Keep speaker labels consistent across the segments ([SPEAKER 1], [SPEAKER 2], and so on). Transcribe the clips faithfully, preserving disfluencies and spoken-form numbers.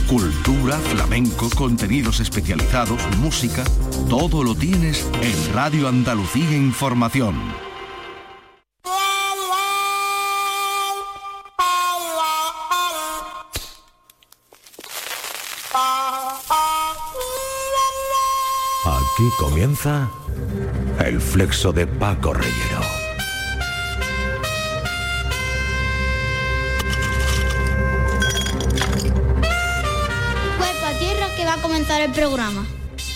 [SPEAKER 1] Cultura, flamenco, contenidos especializados, música, todo lo tienes en Radio Andalucía Información.
[SPEAKER 2] Aquí comienza el flexo de Paco Reyero.
[SPEAKER 3] Cuerpo a tierra, que va a comenzar el programa.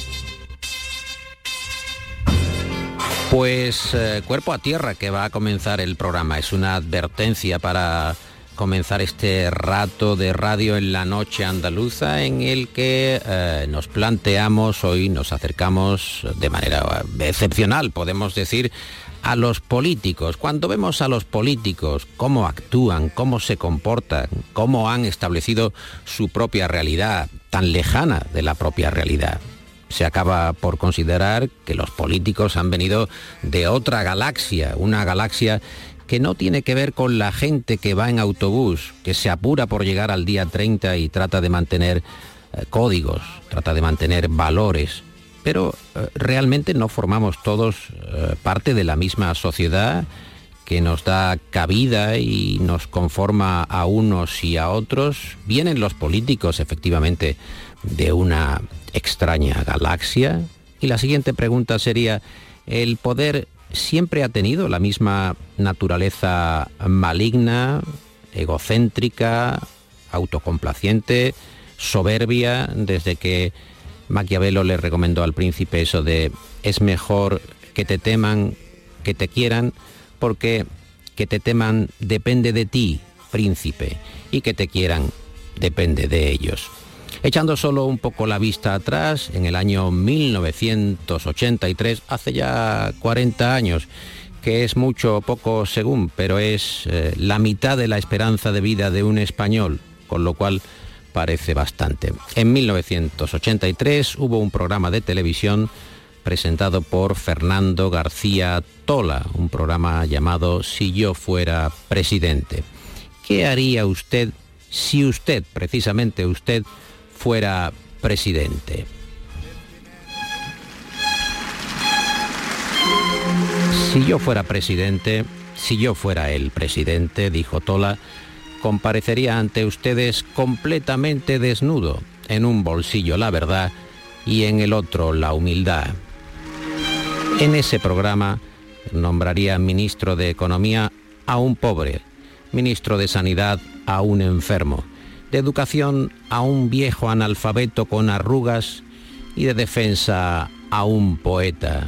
[SPEAKER 4] Pues eh, Cuerpo a tierra, que va a comenzar el programa. Es una advertencia para comenzar este rato de radio en la noche andaluza, en el que eh, nos planteamos, hoy nos acercamos de manera excepcional, podemos decir, a los políticos. Cuando vemos a los políticos, cómo actúan, cómo se comportan, cómo han establecido su propia realidad, tan lejana de la propia realidad, se acaba por considerar que los políticos han venido de otra galaxia, una galaxia que no tiene que ver con la gente que va en autobús, que se apura por llegar al día treinta y trata de mantener eh, códigos, trata de mantener valores, pero eh, realmente no formamos todos eh, parte de la misma sociedad que nos da cabida y nos conforma a unos y a otros. Vienen los políticos, efectivamente, de una extraña galaxia. Y la siguiente pregunta sería, ¿el poder siempre ha tenido la misma naturaleza maligna, egocéntrica, autocomplaciente, soberbia, desde que Maquiavelo le recomendó al príncipe eso de es mejor que te teman, que te quieran, porque que te teman depende de ti, príncipe, y que te quieran depende de ellos? Echando solo un poco la vista atrás, en el año mil novecientos ochenta y tres, hace ya cuarenta años, que es mucho o poco según, pero es eh, la mitad de la esperanza de vida de un español, con lo cual parece bastante. En mil novecientos ochenta y tres hubo un programa de televisión presentado por Fernando García Tola, un programa llamado Si yo fuera presidente. ¿Qué haría usted si usted, precisamente usted, fuera presidente? Si yo fuera presidente, si yo fuera el presidente, dijo Tola, comparecería ante ustedes completamente desnudo, en un bolsillo la verdad y en el otro la humildad. En ese programa nombraría ministro de Economía a un pobre, ministro de Sanidad a un enfermo, de Educación a un viejo analfabeto con arrugas y de Defensa a un poeta.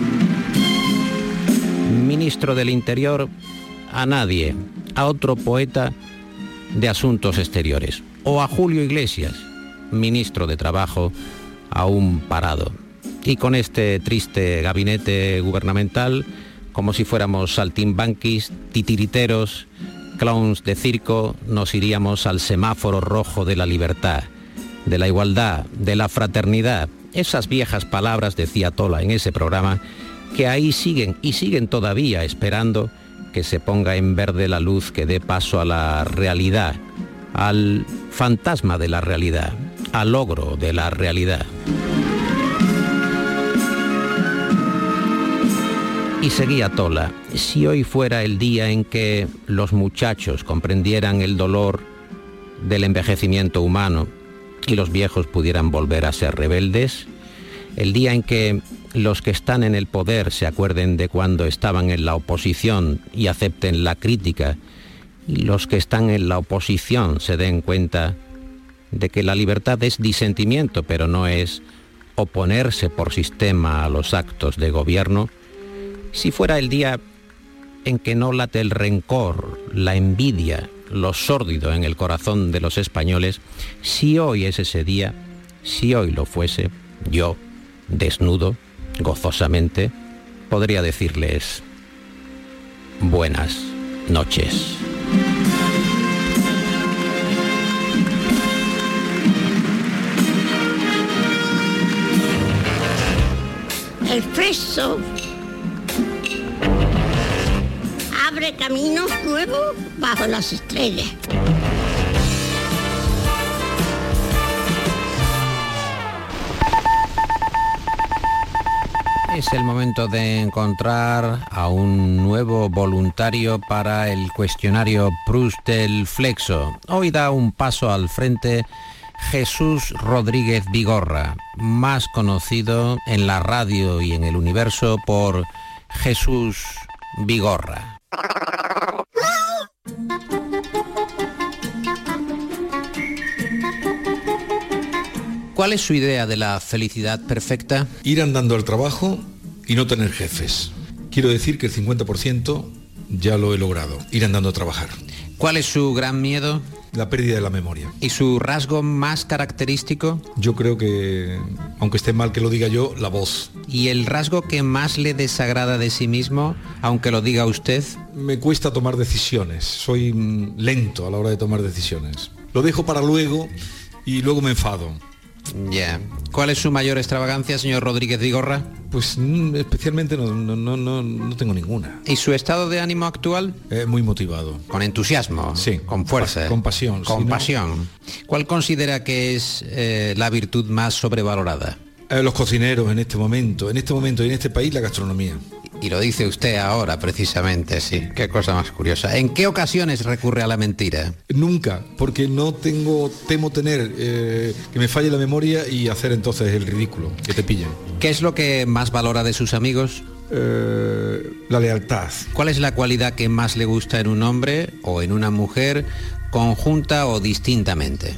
[SPEAKER 4] Ministro del Interior a nadie, a otro poeta de Asuntos Exteriores. O a Julio Iglesias, ministro de Trabajo, a un parado. Y con este triste gabinete gubernamental, como si fuéramos saltimbanquis, titiriteros, clowns de circo, nos iríamos al semáforo rojo de la libertad, de la igualdad, de la fraternidad. Esas viejas palabras, decía Tola en ese programa, que ahí siguen y siguen todavía esperando que se ponga en verde la luz que dé paso a la realidad, al fantasma de la realidad, al logro de la realidad. Y seguía Tola, si hoy fuera el día en que los muchachos comprendieran el dolor del envejecimiento humano y los viejos pudieran volver a ser rebeldes, el día en que los que están en el poder se acuerden de cuando estaban en la oposición y acepten la crítica, y los que están en la oposición se den cuenta de que la libertad es disentimiento, pero no es oponerse por sistema a los actos de gobierno. Si fuera el día en que no late el rencor, la envidia, lo sórdido en el corazón de los españoles, si hoy es ese día, si hoy lo fuese, yo, desnudo, gozosamente, podría decirles buenas noches.
[SPEAKER 5] El flexo abre caminos nuevos bajo las estrellas.
[SPEAKER 4] el momento de encontrar a un nuevo voluntario para el cuestionario Proust del Flexo. Hoy da un paso al frente Jesús Rodríguez Vigorra, más conocido en la radio y en el universo por Jesús Vigorra. ¿Cuál es su idea de la felicidad perfecta?
[SPEAKER 6] Ir andando al trabajo y no tener jefes. Quiero decir que el cincuenta por ciento ya lo he logrado, ir andando a trabajar.
[SPEAKER 4] ¿Cuál es su gran miedo?
[SPEAKER 6] La pérdida de la memoria.
[SPEAKER 4] ¿Y su rasgo más característico?
[SPEAKER 6] Yo creo que, aunque esté mal que lo diga yo, la voz.
[SPEAKER 4] ¿Y el rasgo que más le desagrada de sí mismo, aunque lo diga usted?
[SPEAKER 6] Me cuesta tomar decisiones, soy lento a la hora de tomar decisiones. Lo dejo para luego y luego me enfado.
[SPEAKER 4] Ya. Yeah. ¿Cuál es su mayor extravagancia, señor Rodríguez Vigorra?
[SPEAKER 6] Pues mm, especialmente no, no, no, no, no tengo ninguna.
[SPEAKER 4] ¿Y su estado de ánimo actual?
[SPEAKER 6] Eh, muy motivado.
[SPEAKER 4] ¿Con entusiasmo?
[SPEAKER 6] Sí.
[SPEAKER 4] ¿Con fuerza?
[SPEAKER 6] Con pasión.
[SPEAKER 4] Con
[SPEAKER 6] si
[SPEAKER 4] pasión.
[SPEAKER 6] No...
[SPEAKER 4] ¿Cuál considera que es eh, la virtud más sobrevalorada?
[SPEAKER 6] Eh, los cocineros en este momento, en este momento y en este país la gastronomía.
[SPEAKER 4] Y lo dice usted ahora, precisamente, sí. Qué cosa más curiosa. ¿En qué ocasiones recurre a la mentira?
[SPEAKER 6] Nunca, porque no tengo, temo tener eh, que me falle la memoria y hacer entonces el ridículo, que te pillen.
[SPEAKER 4] ¿Qué es lo que más valora de sus amigos?
[SPEAKER 6] Eh, la lealtad.
[SPEAKER 4] ¿Cuál es la cualidad que más le gusta en un hombre o en una mujer, conjunta o distintamente?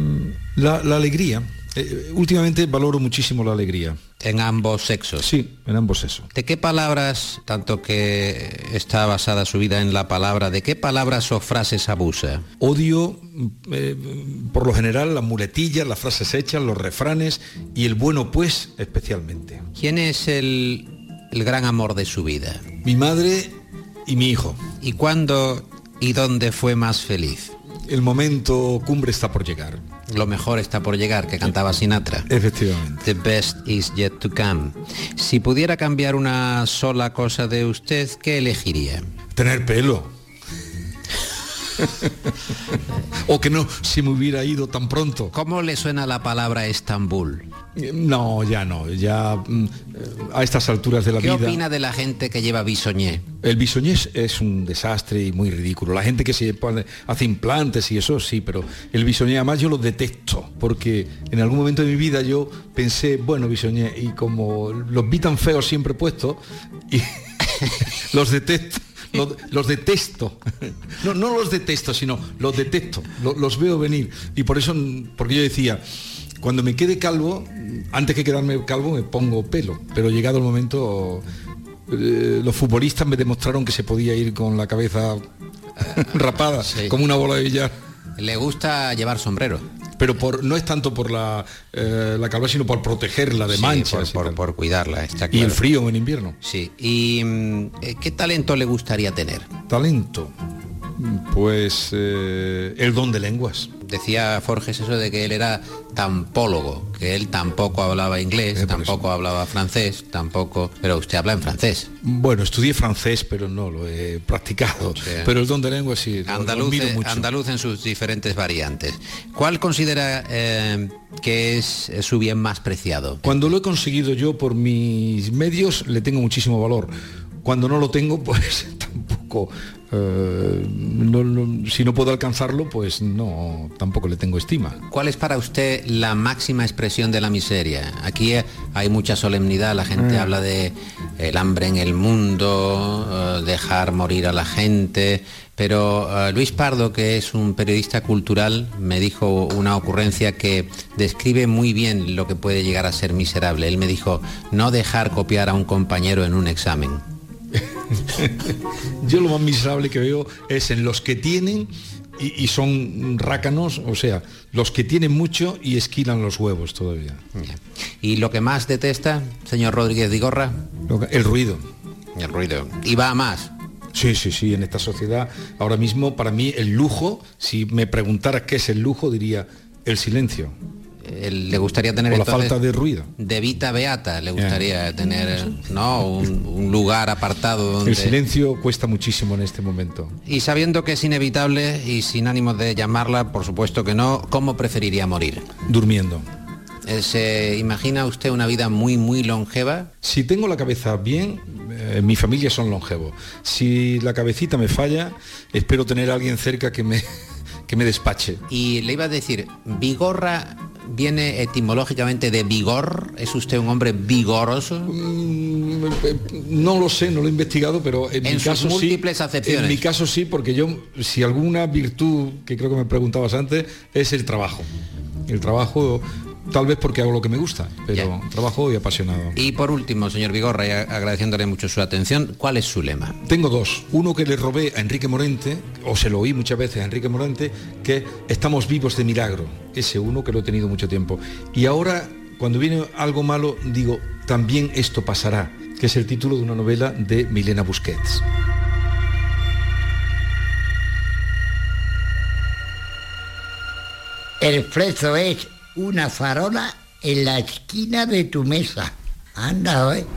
[SPEAKER 6] La, la alegría. Eh, últimamente valoro muchísimo la alegría.
[SPEAKER 4] ¿En ambos sexos?
[SPEAKER 6] Sí, en ambos sexos.
[SPEAKER 4] ¿De qué palabras, tanto que está basada su vida en la palabra, de qué palabras o frases abusa?
[SPEAKER 6] Odio, eh, por lo general, las muletillas, las frases hechas, los refranes y el bueno pues especialmente.
[SPEAKER 4] ¿Quién es el, el gran amor de su vida?
[SPEAKER 6] Mi madre y mi hijo.
[SPEAKER 4] ¿Y cuándo y dónde fue más feliz?
[SPEAKER 6] El momento cumbre está por llegar.
[SPEAKER 4] Lo mejor está por llegar, que cantaba Sinatra.
[SPEAKER 6] Efectivamente.
[SPEAKER 4] The best is yet to come. Si pudiera cambiar una sola cosa de usted, ¿qué elegiría?
[SPEAKER 6] Tener pelo. O que no se me hubiera ido tan pronto.
[SPEAKER 4] ¿Cómo le suena la palabra Estambul?
[SPEAKER 6] No, ya no, ya a estas alturas de la
[SPEAKER 4] ¿Qué
[SPEAKER 6] vida...
[SPEAKER 4] ¿Qué opina de la gente que lleva bisoñé?
[SPEAKER 6] El bisoñé es un desastre y muy ridículo. La gente que se pone, hace implantes y eso sí, pero el bisoñé además yo lo detesto, porque en algún momento de mi vida yo pensé, bueno, bisoñé, y como los vi tan feos siempre puestos, y los detesto. Los, los detesto, no, no los detesto, sino los detesto, los, los veo venir. Y por eso, porque yo decía, cuando me quede calvo, antes que quedarme calvo me pongo pelo, pero llegado el momento, eh, los futbolistas me demostraron que se podía ir con la cabeza rapada, sí, como una bola de billar.
[SPEAKER 4] Le gusta llevar sombrero.
[SPEAKER 6] Pero por, no es tanto por la, eh, la calva, sino por protegerla de sí, manchas.
[SPEAKER 4] Por, por, por cuidarla, está claro.
[SPEAKER 6] Y el frío en invierno.
[SPEAKER 4] Sí. ¿Y qué talento le gustaría tener?
[SPEAKER 6] Talento. Pues eh, el don de lenguas.
[SPEAKER 4] Decía Forges eso de que él era tampólogo, que él tampoco hablaba inglés, eh, tampoco hablaba francés, tampoco... Pero usted habla en francés.
[SPEAKER 6] Bueno, estudié francés, pero no lo he practicado. Sí. Pero el don de lenguas sí,
[SPEAKER 4] andaluz,
[SPEAKER 6] lo admiro mucho.
[SPEAKER 4] Andaluz en sus diferentes variantes. ¿Cuál considera eh, que es su bien más preciado?
[SPEAKER 6] Cuando lo he conseguido yo por mis medios, le tengo muchísimo valor. Cuando no lo tengo, pues tampoco... Uh, no, no, si no puedo alcanzarlo, pues no, tampoco le tengo estima.
[SPEAKER 4] ¿Cuál es para usted la máxima expresión de la miseria? Aquí hay mucha solemnidad, la gente mm. habla de el hambre en el mundo, uh, dejar morir a la gente, pero uh, Luis Pardo, que es un periodista cultural, me dijo una ocurrencia que describe muy bien lo que puede llegar a ser miserable. Él me dijo, no dejar copiar a un compañero en un examen.
[SPEAKER 6] Yo lo más miserable que veo es en los que tienen y, y son rácanos, o sea, los que tienen mucho y esquilan los huevos todavía.
[SPEAKER 4] ¿Y lo que más detesta, señor Rodríguez Vigorra?
[SPEAKER 6] El ruido.
[SPEAKER 4] El ruido. ¿Y va a más?
[SPEAKER 6] Sí, sí, sí, en esta sociedad ahora mismo para mí el lujo, si me preguntaras qué es el lujo, diría el silencio.
[SPEAKER 4] Le gustaría tener
[SPEAKER 6] o la falta de ruido,
[SPEAKER 4] de vita beata, le gustaría yeah. tener no un, un lugar apartado donde...
[SPEAKER 6] El silencio cuesta muchísimo en este momento.
[SPEAKER 4] Y sabiendo que es inevitable y sin ánimo de llamarla, por supuesto que no, ¿cómo preferiría morir?
[SPEAKER 6] Durmiendo.
[SPEAKER 4] ¿Se imagina usted una vida muy, muy longeva?
[SPEAKER 6] Si tengo la cabeza bien, eh, mi familia son longevos. Si la cabecita me falla, espero tener a alguien cerca que me, que me despache.
[SPEAKER 4] Y le iba a decir, vigorra viene etimológicamente de vigor. ¿Es usted un hombre vigoroso?
[SPEAKER 6] Mm, no lo sé, no lo he investigado, pero en,
[SPEAKER 4] en
[SPEAKER 6] mi
[SPEAKER 4] sus
[SPEAKER 6] caso
[SPEAKER 4] múltiples
[SPEAKER 6] sí.
[SPEAKER 4] acepciones.
[SPEAKER 6] En mi caso sí, porque yo, si alguna virtud, que creo que me preguntabas antes, es el trabajo. El trabajo, tal vez porque hago lo que me gusta, pero ya. Trabajo y apasionado.
[SPEAKER 4] Y por último, señor Vigorra, y agradeciéndole mucho su atención, ¿cuál es su lema?
[SPEAKER 6] Tengo dos. Uno que le robé a Enrique Morente, o se lo oí muchas veces a Enrique Morente, que estamos vivos de milagro. Ese uno que lo he tenido mucho tiempo. Y ahora, cuando viene algo malo, digo, también esto pasará, que es el título de una novela de Milena Busquets.
[SPEAKER 7] El Fleso es una farola en la esquina de tu mesa. Anda, ¿eh?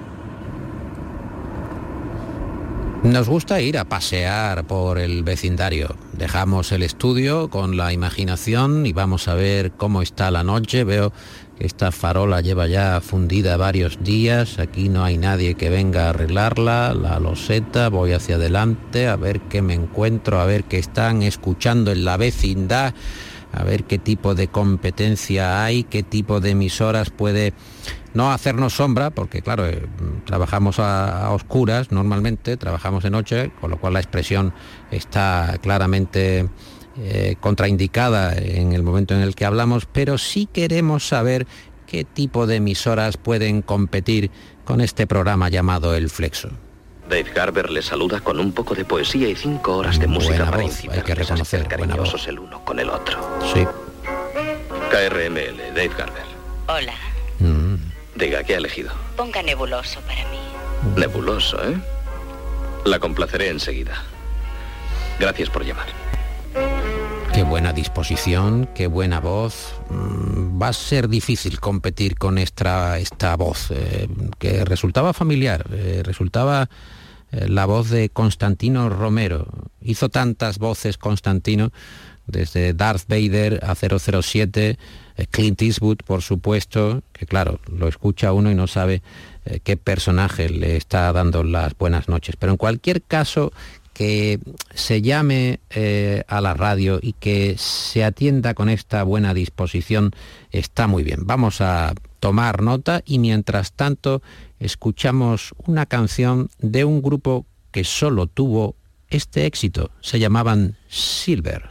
[SPEAKER 4] Nos gusta ir a pasear por el vecindario. Dejamos el estudio con la imaginación y vamos a ver cómo está la noche. Veo que esta farola lleva ya fundida varios días. Aquí no hay nadie que venga a arreglarla. La loseta, voy hacia adelante a ver qué me encuentro, a ver qué están escuchando en la vecindad, a ver qué tipo de competencia hay, qué tipo de emisoras puede no hacernos sombra, porque claro, eh, trabajamos a, a oscuras normalmente, trabajamos de noche, con lo cual la expresión está claramente eh, contraindicada en el momento en el que hablamos, pero sí queremos saber qué tipo de emisoras pueden competir con este programa llamado El Flexo.
[SPEAKER 8] Dave Garber le saluda con un poco de poesía y cinco horas de música
[SPEAKER 4] buena
[SPEAKER 8] para
[SPEAKER 4] voz,
[SPEAKER 8] incitarles
[SPEAKER 4] hay que reconocer,
[SPEAKER 8] a ser
[SPEAKER 4] buena
[SPEAKER 8] cariñosos
[SPEAKER 4] voz.
[SPEAKER 8] El uno con el otro.
[SPEAKER 4] Sí.
[SPEAKER 8] K R M L, Dave Garber.
[SPEAKER 9] Hola.
[SPEAKER 4] Mm.
[SPEAKER 8] Diga, ¿qué ha elegido?
[SPEAKER 9] Ponga Nebuloso para mí.
[SPEAKER 8] Nebuloso, ¿eh? La complaceré enseguida. Gracias por llamar.
[SPEAKER 4] Qué buena disposición, qué buena voz. Mm, va a ser difícil competir con esta, esta voz, eh, que resultaba familiar, eh, resultaba eh, la voz de Constantino Romero. Hizo tantas voces Constantino, desde Darth Vader a cero cero siete, eh, Clint Eastwood, por supuesto, que claro, lo escucha uno y no sabe eh, qué personaje le está dando las buenas noches. Pero en cualquier caso, que se llame eh, a la radio y que se atienda con esta buena disposición está muy bien. Vamos a tomar nota y mientras tanto escuchamos una canción de un grupo que solo tuvo este éxito. Se llamaban Silver.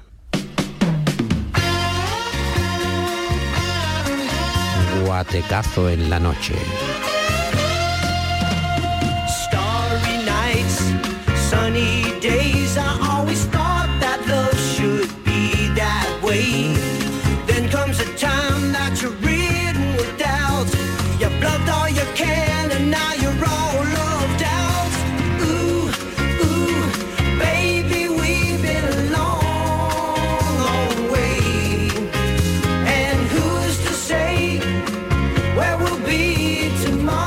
[SPEAKER 4] Guatecazo en la noche.
[SPEAKER 10] Sunny days, I always thought that love should be that way. Then comes a time that you're ridden with doubts. You bluffed all you can and now you're all loved out. Ooh, ooh, baby, we've been a long, long way. And who's to say where we'll be tomorrow?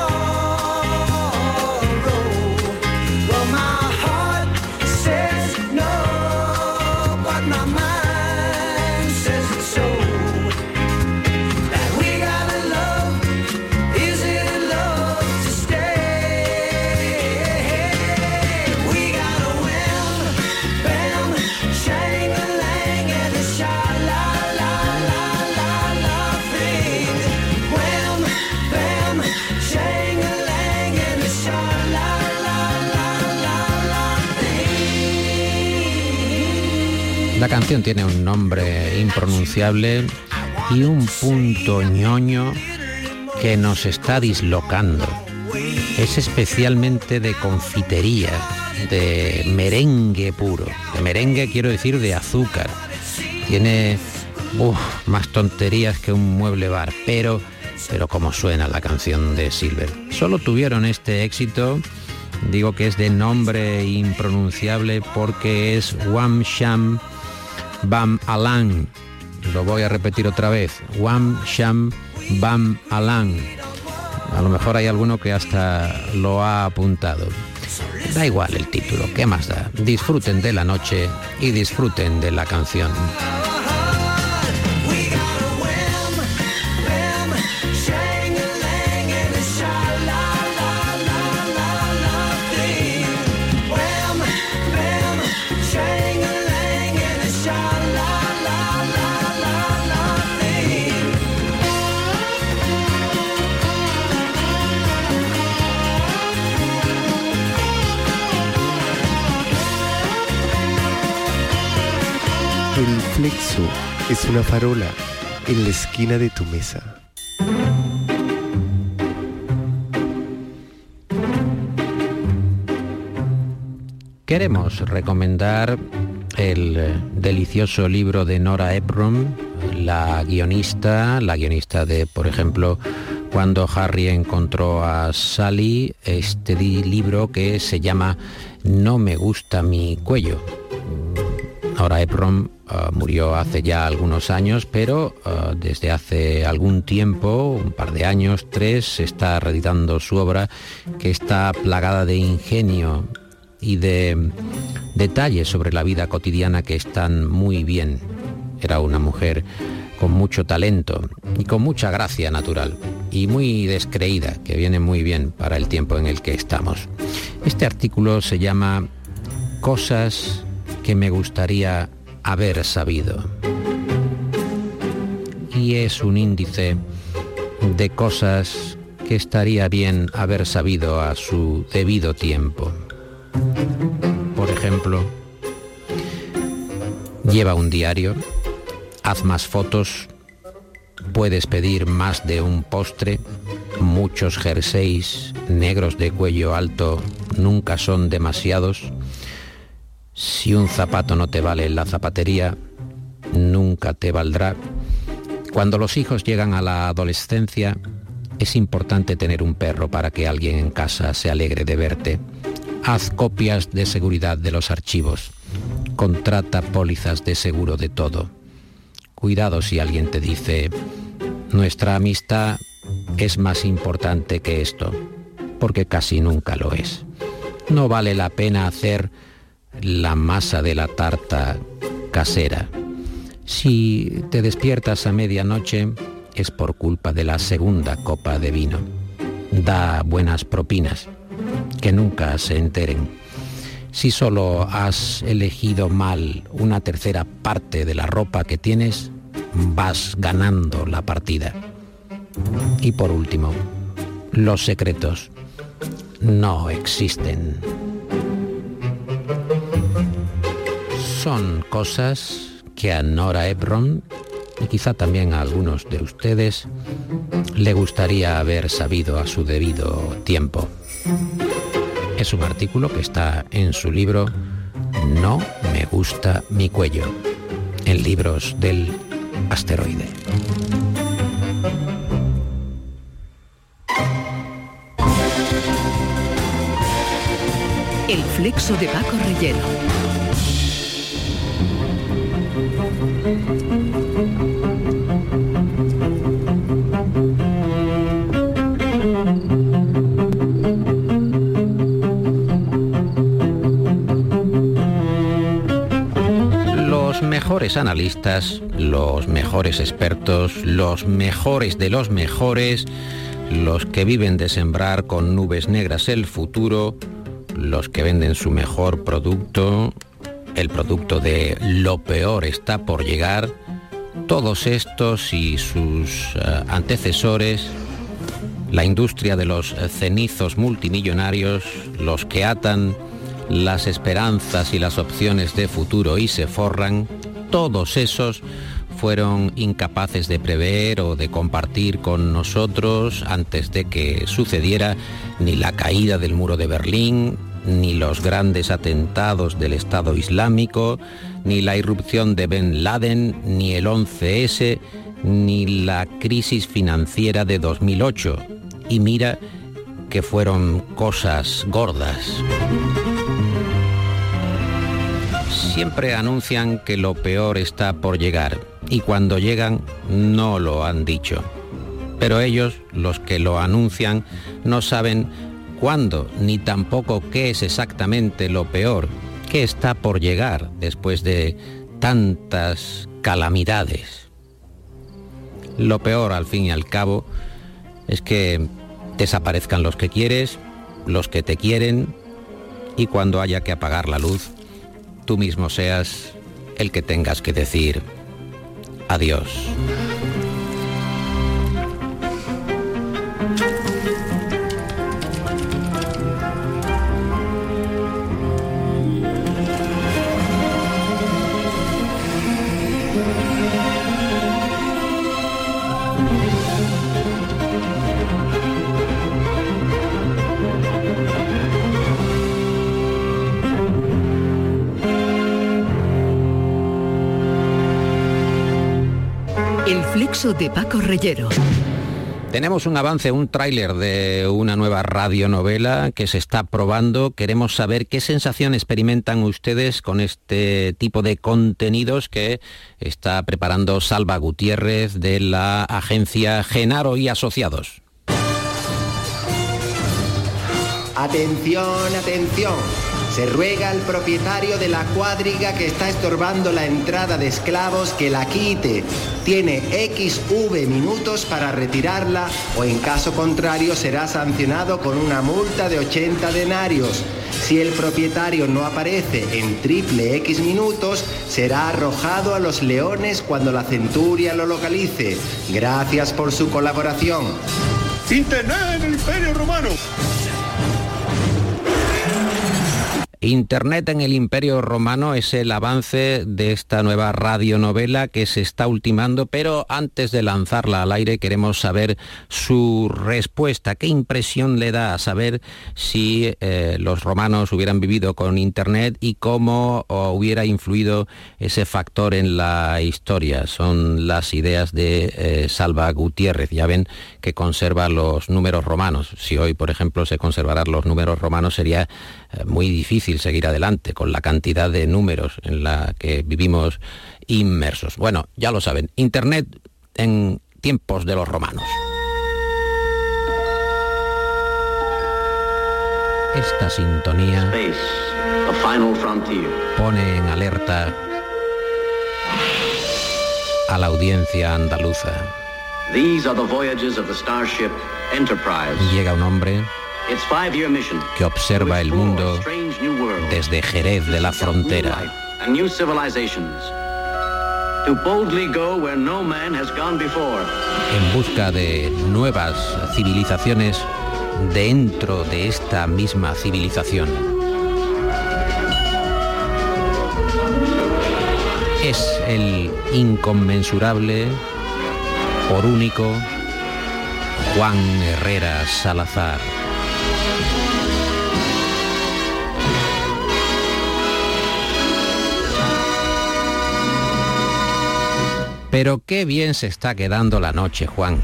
[SPEAKER 4] La canción tiene un nombre impronunciable y un punto ñoño que nos está dislocando. Es especialmente de confitería, de merengue puro. De merengue quiero decir de azúcar. Tiene uf, más tonterías que un mueble bar, pero, pero como suena la canción de Silver. Solo tuvieron este éxito, digo que es de nombre impronunciable porque es Wham Sham Bam Alang. Lo voy a repetir otra vez. Wham Sham Bam Alang. A lo mejor hay alguno que hasta lo ha apuntado. Da igual el título, ¿qué más da? Disfruten de la noche y disfruten de la canción.
[SPEAKER 11] pienso es una farola en la esquina de tu mesa.
[SPEAKER 4] Queremos recomendar el delicioso libro de Nora Ephron, la guionista, la guionista de, por ejemplo, Cuando Harry encontró a Sally, este libro que se llama No me gusta mi cuello. Nora Ephron uh, murió hace ya algunos años, pero uh, desde hace algún tiempo, un par de años, tres, se está reeditando su obra, que está plagada de ingenio y de detalles sobre la vida cotidiana que están muy bien. Era una mujer con mucho talento y con mucha gracia natural y muy descreída, que viene muy bien para el tiempo en el que estamos. Este artículo se llama Cosas que me gustaría haber sabido, y es un índice de cosas que estaría bien haber sabido a su debido tiempo. Por ejemplo, lleva un diario, haz más fotos, puedes pedir más de un postre, muchos jerseys negros de cuello alto nunca son demasiados, si un zapato no te vale en la zapatería, nunca te valdrá. Cuando los hijos llegan a la adolescencia, es importante tener un perro para que alguien en casa se alegre de verte. Haz copias de seguridad de los archivos. Contrata pólizas de seguro de todo. Cuidado si alguien te dice, nuestra amistad es más importante que esto, porque casi nunca lo es. No vale la pena hacer la masa de la tarta casera. Si te despiertas a medianoche, es por culpa de la segunda copa de vino. Da buenas propinas, que nunca se enteren. Si solo has elegido mal una tercera parte de la ropa que tienes, vas ganando la partida. Y por último, los secretos no existen. Son cosas que a Nora Ephron, y quizá también a algunos de ustedes, le gustaría haber sabido a su debido tiempo. Es un artículo que está en su libro No me gusta mi cuello, en Libros del Asteroide.
[SPEAKER 12] El flexo de Paco Reyero.
[SPEAKER 4] Los mejores analistas, los mejores expertos, los mejores de los mejores, los que viven de sembrar con nubes negras el futuro, los que venden su mejor producto, el producto de lo peor está por llegar, todos estos y sus uh, antecesores, la industria de los cenizos multimillonarios, los que atan las esperanzas y las opciones de futuro y se forran, todos esos fueron incapaces de prever o de compartir con nosotros antes de que sucediera ni la caída del muro de Berlín, ni los grandes atentados del Estado Islámico, ni la irrupción de Ben Laden, ni el once ese, ni la crisis financiera de dos mil ocho. Y mira que fueron cosas gordas. Siempre anuncian que lo peor está por llegar, y cuando llegan no lo han dicho. Pero ellos, los que lo anuncian, no saben cuándo ni tampoco qué es exactamente lo peor, qué está por llegar después de tantas calamidades. Lo peor, al fin y al cabo, es que desaparezcan los que quieres, los que te quieren, y cuando haya que apagar la luz, tú mismo seas el que tengas que decir adiós.
[SPEAKER 12] El flexo de Paco Reyero.
[SPEAKER 4] Tenemos un avance, un tráiler de una nueva radionovela que se está probando. Queremos saber qué sensación experimentan ustedes con este tipo de contenidos que está preparando Salva Gutiérrez de la agencia Genaro y Asociados.
[SPEAKER 13] Atención, atención. Se ruega al propietario de la cuadriga que está estorbando la entrada de esclavos que la quite. Tiene equis ve minutos para retirarla o en caso contrario será sancionado con una multa de ochenta denarios. Si el propietario no aparece en triple X minutos, será arrojado a los leones cuando la centuria lo localice. Gracias por su colaboración.
[SPEAKER 14] Internet en el Imperio Romano.
[SPEAKER 4] Internet en el Imperio Romano es el avance de esta nueva radionovela que se está ultimando, pero antes de lanzarla al aire queremos saber su respuesta. ¿Qué impresión le da a saber si eh, los romanos hubieran vivido con Internet y cómo hubiera influido ese factor en la historia? Son las ideas de eh, Salva Gutiérrez. Ya ven que conserva los números romanos. Si hoy, por ejemplo, se conservaran los números romanos, sería eh, muy difícil seguir adelante con la cantidad de números en la que vivimos inmersos. Bueno, ya lo saben, Internet en tiempos de los romanos. Esta sintonía
[SPEAKER 8] Space, the final frontier.
[SPEAKER 4] Pone en alerta a la audiencia andaluza.
[SPEAKER 8] These are the voyages of the starship Enterprise.
[SPEAKER 4] Llega un hombre que observa el mundo desde Jerez de la Frontera. En busca de nuevas civilizaciones dentro de esta misma civilización. Es el inconmensurable, por único, Juan Herrera Salazar. Pero qué bien se está quedando la noche, Juan.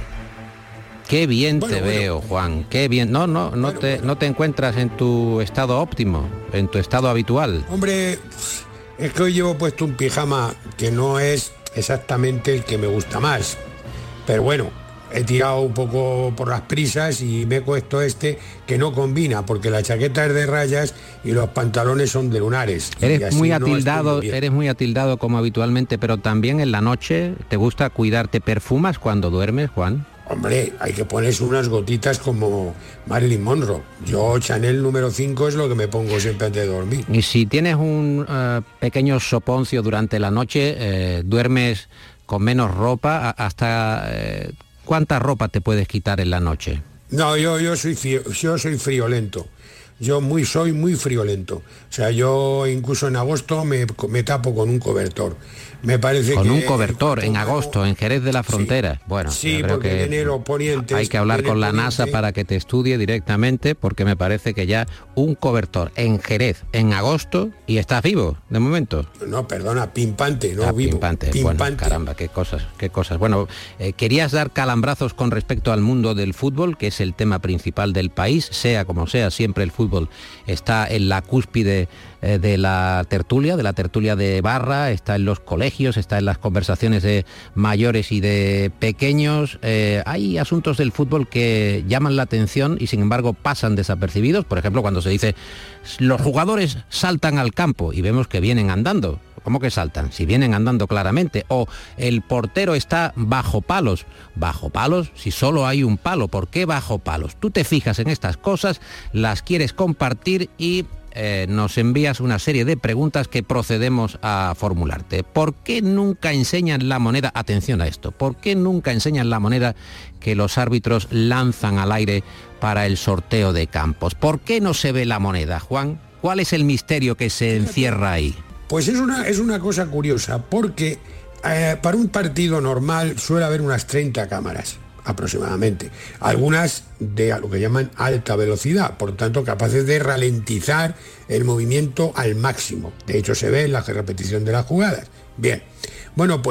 [SPEAKER 4] Qué bien bueno, te bueno. veo, Juan. Qué bien. No, no, no bueno, te, bueno. no te encuentras en tu estado óptimo, en tu estado habitual.
[SPEAKER 15] Hombre, es que hoy llevo puesto un pijama que no es exactamente el que me gusta más. Pero bueno, he tirado un poco por las prisas y me he puesto este que no combina, porque la chaqueta es de rayas y los pantalones son de lunares.
[SPEAKER 4] Eres muy atildado, no eres muy atildado como habitualmente, pero también en la noche te gusta cuidar. ¿Te perfumas cuando duermes, Juan?
[SPEAKER 15] Hombre, hay que ponerse unas gotitas como Marilyn Monroe. Yo Chanel número cinco es lo que me pongo siempre antes de dormir.
[SPEAKER 4] Y si tienes un uh, pequeño soponcio durante la noche, eh, duermes con menos ropa, hasta... Eh, ¿cuánta ropa te puedes quitar en la noche?
[SPEAKER 15] No, yo, yo, soy, yo soy friolento. Yo muy, soy muy friolento. O sea, yo incluso en agosto me, me tapo con un cobertor. Me parece
[SPEAKER 4] con
[SPEAKER 15] que...
[SPEAKER 4] un cobertor en agosto, en Jerez de la Frontera. Sí. Bueno,
[SPEAKER 15] sí,
[SPEAKER 4] yo creo
[SPEAKER 15] porque
[SPEAKER 4] que
[SPEAKER 15] enero ponientes,
[SPEAKER 4] hay que hablar con la
[SPEAKER 15] poniente.
[SPEAKER 4] NASA para que te estudie directamente, porque me parece que ya un cobertor en Jerez en agosto y estás vivo de momento.
[SPEAKER 15] No, perdona, pimpante, no
[SPEAKER 4] ah,
[SPEAKER 15] vivo.
[SPEAKER 4] Pimpante.
[SPEAKER 15] pimpante.
[SPEAKER 4] Bueno, caramba, qué cosas, qué cosas. Bueno, eh, querías dar calambrazos con respecto al mundo del fútbol, que es el tema principal del país. Sea como sea, siempre el fútbol está en la cúspide eh, de la tertulia, de la tertulia de barra, está en los colegios, está en las conversaciones de mayores y de pequeños. Eh, hay asuntos del fútbol que llaman la atención y sin embargo pasan desapercibidos. Por ejemplo, cuando se dice los jugadores saltan al campo y vemos que vienen andando. ¿Cómo que saltan? Si vienen andando claramente. O el portero está bajo palos. ¿Bajo palos? Si solo hay un palo, ¿por qué bajo palos? Tú te fijas en estas cosas, las quieres compartir y eh, nos envías una serie de preguntas que procedemos a formularte. ¿Por qué nunca enseñan la moneda? Atención a esto. ¿Por qué nunca enseñan la moneda que los árbitros lanzan al aire para el sorteo de campos? ¿Por qué no se ve la moneda, Juan? ¿Cuál es el misterio que se encierra ahí?
[SPEAKER 15] Pues es una, es una cosa curiosa, porque eh, para un partido normal suele haber unas treinta cámaras, aproximadamente. Algunas de lo que llaman alta velocidad, por tanto capaces de ralentizar el movimiento al máximo. De hecho se ve en la repetición de las jugadas. Bien, bueno, pues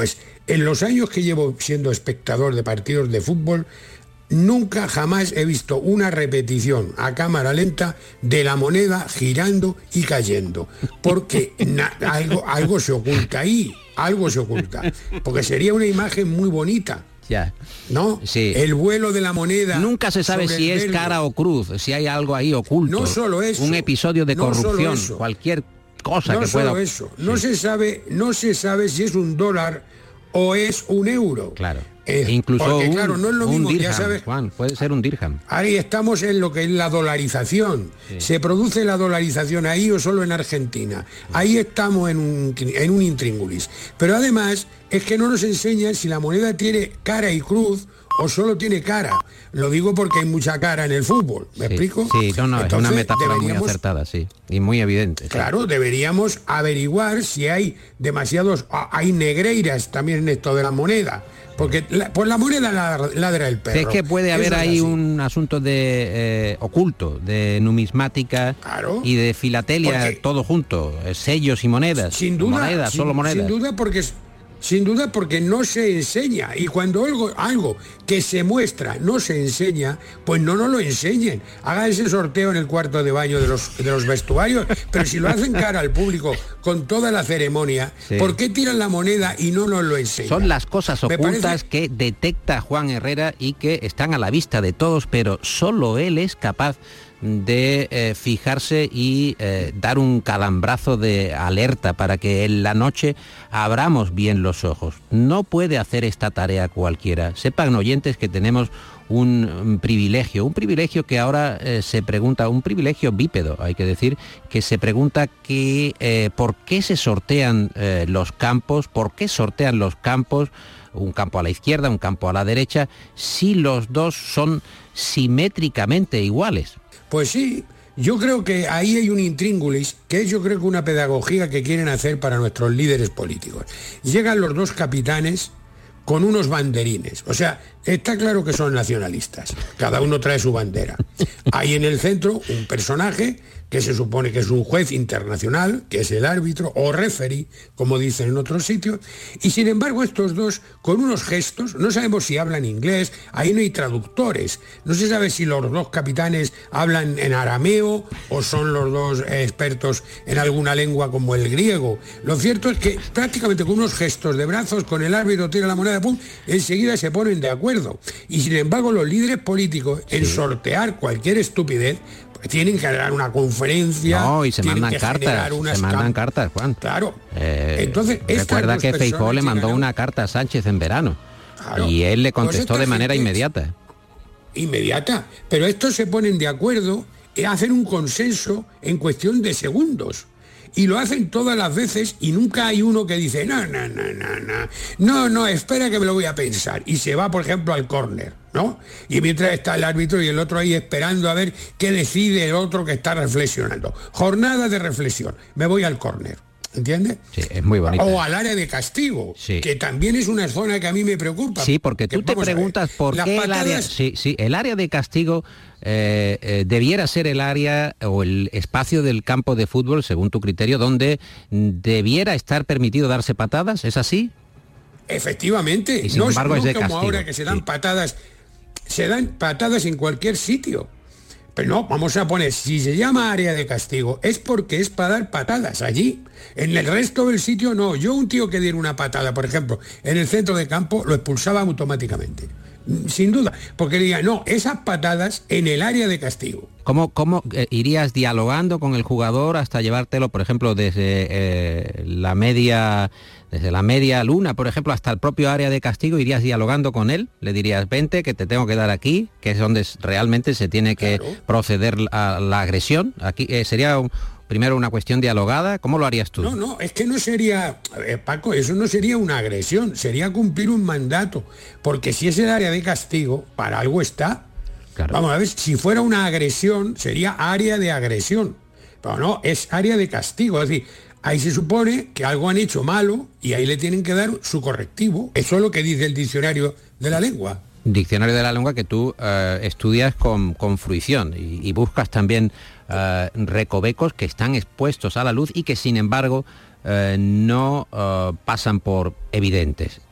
[SPEAKER 15] En los años que llevo siendo espectador de partidos de fútbol, nunca jamás he visto una repetición a cámara lenta de la moneda girando y cayendo, porque na- algo, algo se oculta ahí, algo se oculta, porque sería una imagen muy bonita.
[SPEAKER 4] Ya.
[SPEAKER 15] ¿No?
[SPEAKER 4] Sí.
[SPEAKER 15] El vuelo de la moneda.
[SPEAKER 4] Nunca se sabe si es verde. Cara o cruz, si hay algo ahí oculto.
[SPEAKER 15] No solo eso.
[SPEAKER 4] Un episodio de
[SPEAKER 15] no
[SPEAKER 4] corrupción, cualquier cosa
[SPEAKER 15] no
[SPEAKER 4] que pueda.
[SPEAKER 15] No solo eso. No sí. se sabe, no se sabe si es un dólar o es un euro.
[SPEAKER 4] Claro.
[SPEAKER 15] Eh,
[SPEAKER 4] Incluso
[SPEAKER 15] porque,
[SPEAKER 4] un,
[SPEAKER 15] claro, no es lo
[SPEAKER 4] un
[SPEAKER 15] mismo,
[SPEAKER 4] dirham,
[SPEAKER 15] ya sabes,
[SPEAKER 4] Juan, puede ser un dirham.
[SPEAKER 15] Ahí estamos en lo que es la dolarización. Sí. ¿Se produce la dolarización ahí o solo en Argentina? Ahí estamos en un, en un intríngulis. Pero además es que no nos enseñan si la moneda tiene cara y cruz o solo tiene cara. Lo digo porque hay mucha cara en el fútbol. ¿Me
[SPEAKER 4] sí,
[SPEAKER 15] explico?
[SPEAKER 4] Sí, no, no, Entonces, es una metáfora muy acertada, sí. Y muy evidente.
[SPEAKER 15] Claro,
[SPEAKER 4] sí.
[SPEAKER 15] deberíamos averiguar si hay demasiados... Hay negreiras también en esto de la moneda. Porque la, pues la moneda ladra el perro.
[SPEAKER 4] Es que puede haber ahí un asunto de eh, oculto, de numismática
[SPEAKER 15] claro,
[SPEAKER 4] y de filatelia, porque, todo junto, sellos y monedas.
[SPEAKER 15] Sin duda,
[SPEAKER 4] monedas,
[SPEAKER 15] sin,
[SPEAKER 4] solo monedas.
[SPEAKER 15] Sin duda porque sin duda porque no se enseña, y cuando algo, algo que se muestra no se enseña, pues no nos lo enseñen. Hagan ese sorteo en el cuarto de baño de los, de los vestuarios, pero si lo hacen cara al público con toda la ceremonia, sí. ¿por qué tiran la moneda y no nos lo enseñan?
[SPEAKER 4] Son las cosas ocultas parece... que detecta Juan Herrera y que están a la vista de todos, pero solo él es capaz de eh, fijarse y eh, dar un calambrazo de alerta para que en la noche abramos bien los ojos. No puede hacer esta tarea cualquiera. Sepan, oyentes, que tenemos un, un privilegio, un privilegio que ahora eh, se pregunta, un privilegio bípedo, hay que decir, que se pregunta que, eh, por qué se sortean eh, los campos, por qué sortean los campos, un campo a la izquierda, un campo a la derecha, si los dos son simétricamente iguales.
[SPEAKER 15] Pues sí, yo creo que ahí hay un intríngulis, que es yo creo que una pedagogía que quieren hacer para nuestros líderes políticos. Llegan los dos capitanes con unos banderines, o sea, está claro que son nacionalistas, cada uno trae su bandera. Hay en el centro un personaje que se supone que es un juez internacional, que es el árbitro, o referee, como dicen en otros sitios, y sin embargo estos dos, con unos gestos, no sabemos si hablan inglés, ahí no hay traductores, no se sabe si los dos capitanes hablan en arameo, o son los dos expertos en alguna lengua como el griego. Lo cierto es que prácticamente con unos gestos de brazos, con el árbitro tira la moneda, pum, enseguida se ponen de acuerdo. Y sin embargo los líderes políticos, en sí. sortear cualquier estupidez, tienen que dar una conferencia.
[SPEAKER 4] No, y se mandan cartas, se mandan cartas, Juan.
[SPEAKER 15] Claro.
[SPEAKER 4] Eh, Entonces, recuerda que Feijóo le mandó una carta a Sánchez en verano. Claro. Y él le contestó de manera inmediata.
[SPEAKER 15] Inmediata. Pero estos se ponen de acuerdo y hacen un consenso en cuestión de segundos. Y lo hacen todas las veces y nunca hay uno que dice, no, no, no, no, no, no, no, espera que me lo voy a pensar. Y se va, por ejemplo, al córner, ¿no? Y mientras está el árbitro y el otro ahí esperando a ver qué decide el otro que está reflexionando. Jornada de reflexión, me voy al córner. ¿Entiendes?
[SPEAKER 4] Sí, es muy bonito.
[SPEAKER 15] O al área de castigo, sí. que también es una zona que a mí me preocupa.
[SPEAKER 4] Sí, porque tú te preguntas por qué patadas... el área... Sí, sí, el área de castigo eh, eh, debiera ser el área o el espacio del campo de fútbol, según tu criterio, donde debiera estar permitido darse patadas, ¿es así?
[SPEAKER 15] Efectivamente.
[SPEAKER 4] Y sin
[SPEAKER 15] no
[SPEAKER 4] embargo
[SPEAKER 15] es,
[SPEAKER 4] no
[SPEAKER 15] es de
[SPEAKER 4] como
[SPEAKER 15] castigo. Ahora que se dan sí. patadas, se dan patadas en cualquier sitio. Pero no, vamos a poner, si se llama área de castigo, es porque es para dar patadas allí. En el resto del sitio no. Yo un tío que diera una patada, por ejemplo, en el centro de campo, lo expulsaba automáticamente. Sin duda, porque diría, no, esas patadas en el área de castigo.
[SPEAKER 4] ¿Cómo, cómo eh, irías dialogando con el jugador hasta llevártelo, por ejemplo, desde eh, la media... Desde la media luna, por ejemplo, hasta el propio área de castigo, irías dialogando con él, le dirías, vente, que te tengo que dar aquí, que es donde realmente se tiene que claro. proceder a la agresión. Aquí eh, sería un, primero una cuestión dialogada. ¿Cómo lo harías tú?
[SPEAKER 15] No, no, es que no sería, eh, Paco, eso no sería una agresión, sería cumplir un mandato, porque si es el área de castigo, para algo está. Claro. Vamos a ver, si fuera una agresión, sería área de agresión, pero no, es área de castigo, es decir, ahí se supone que algo han hecho malo y ahí le tienen que dar su correctivo. Eso es lo que dice el diccionario de la lengua.
[SPEAKER 4] Diccionario de la lengua que tú uh, estudias con, con fruición y, y buscas también uh, recovecos que están expuestos a la luz y que sin embargo uh, no uh, pasan por evidentes.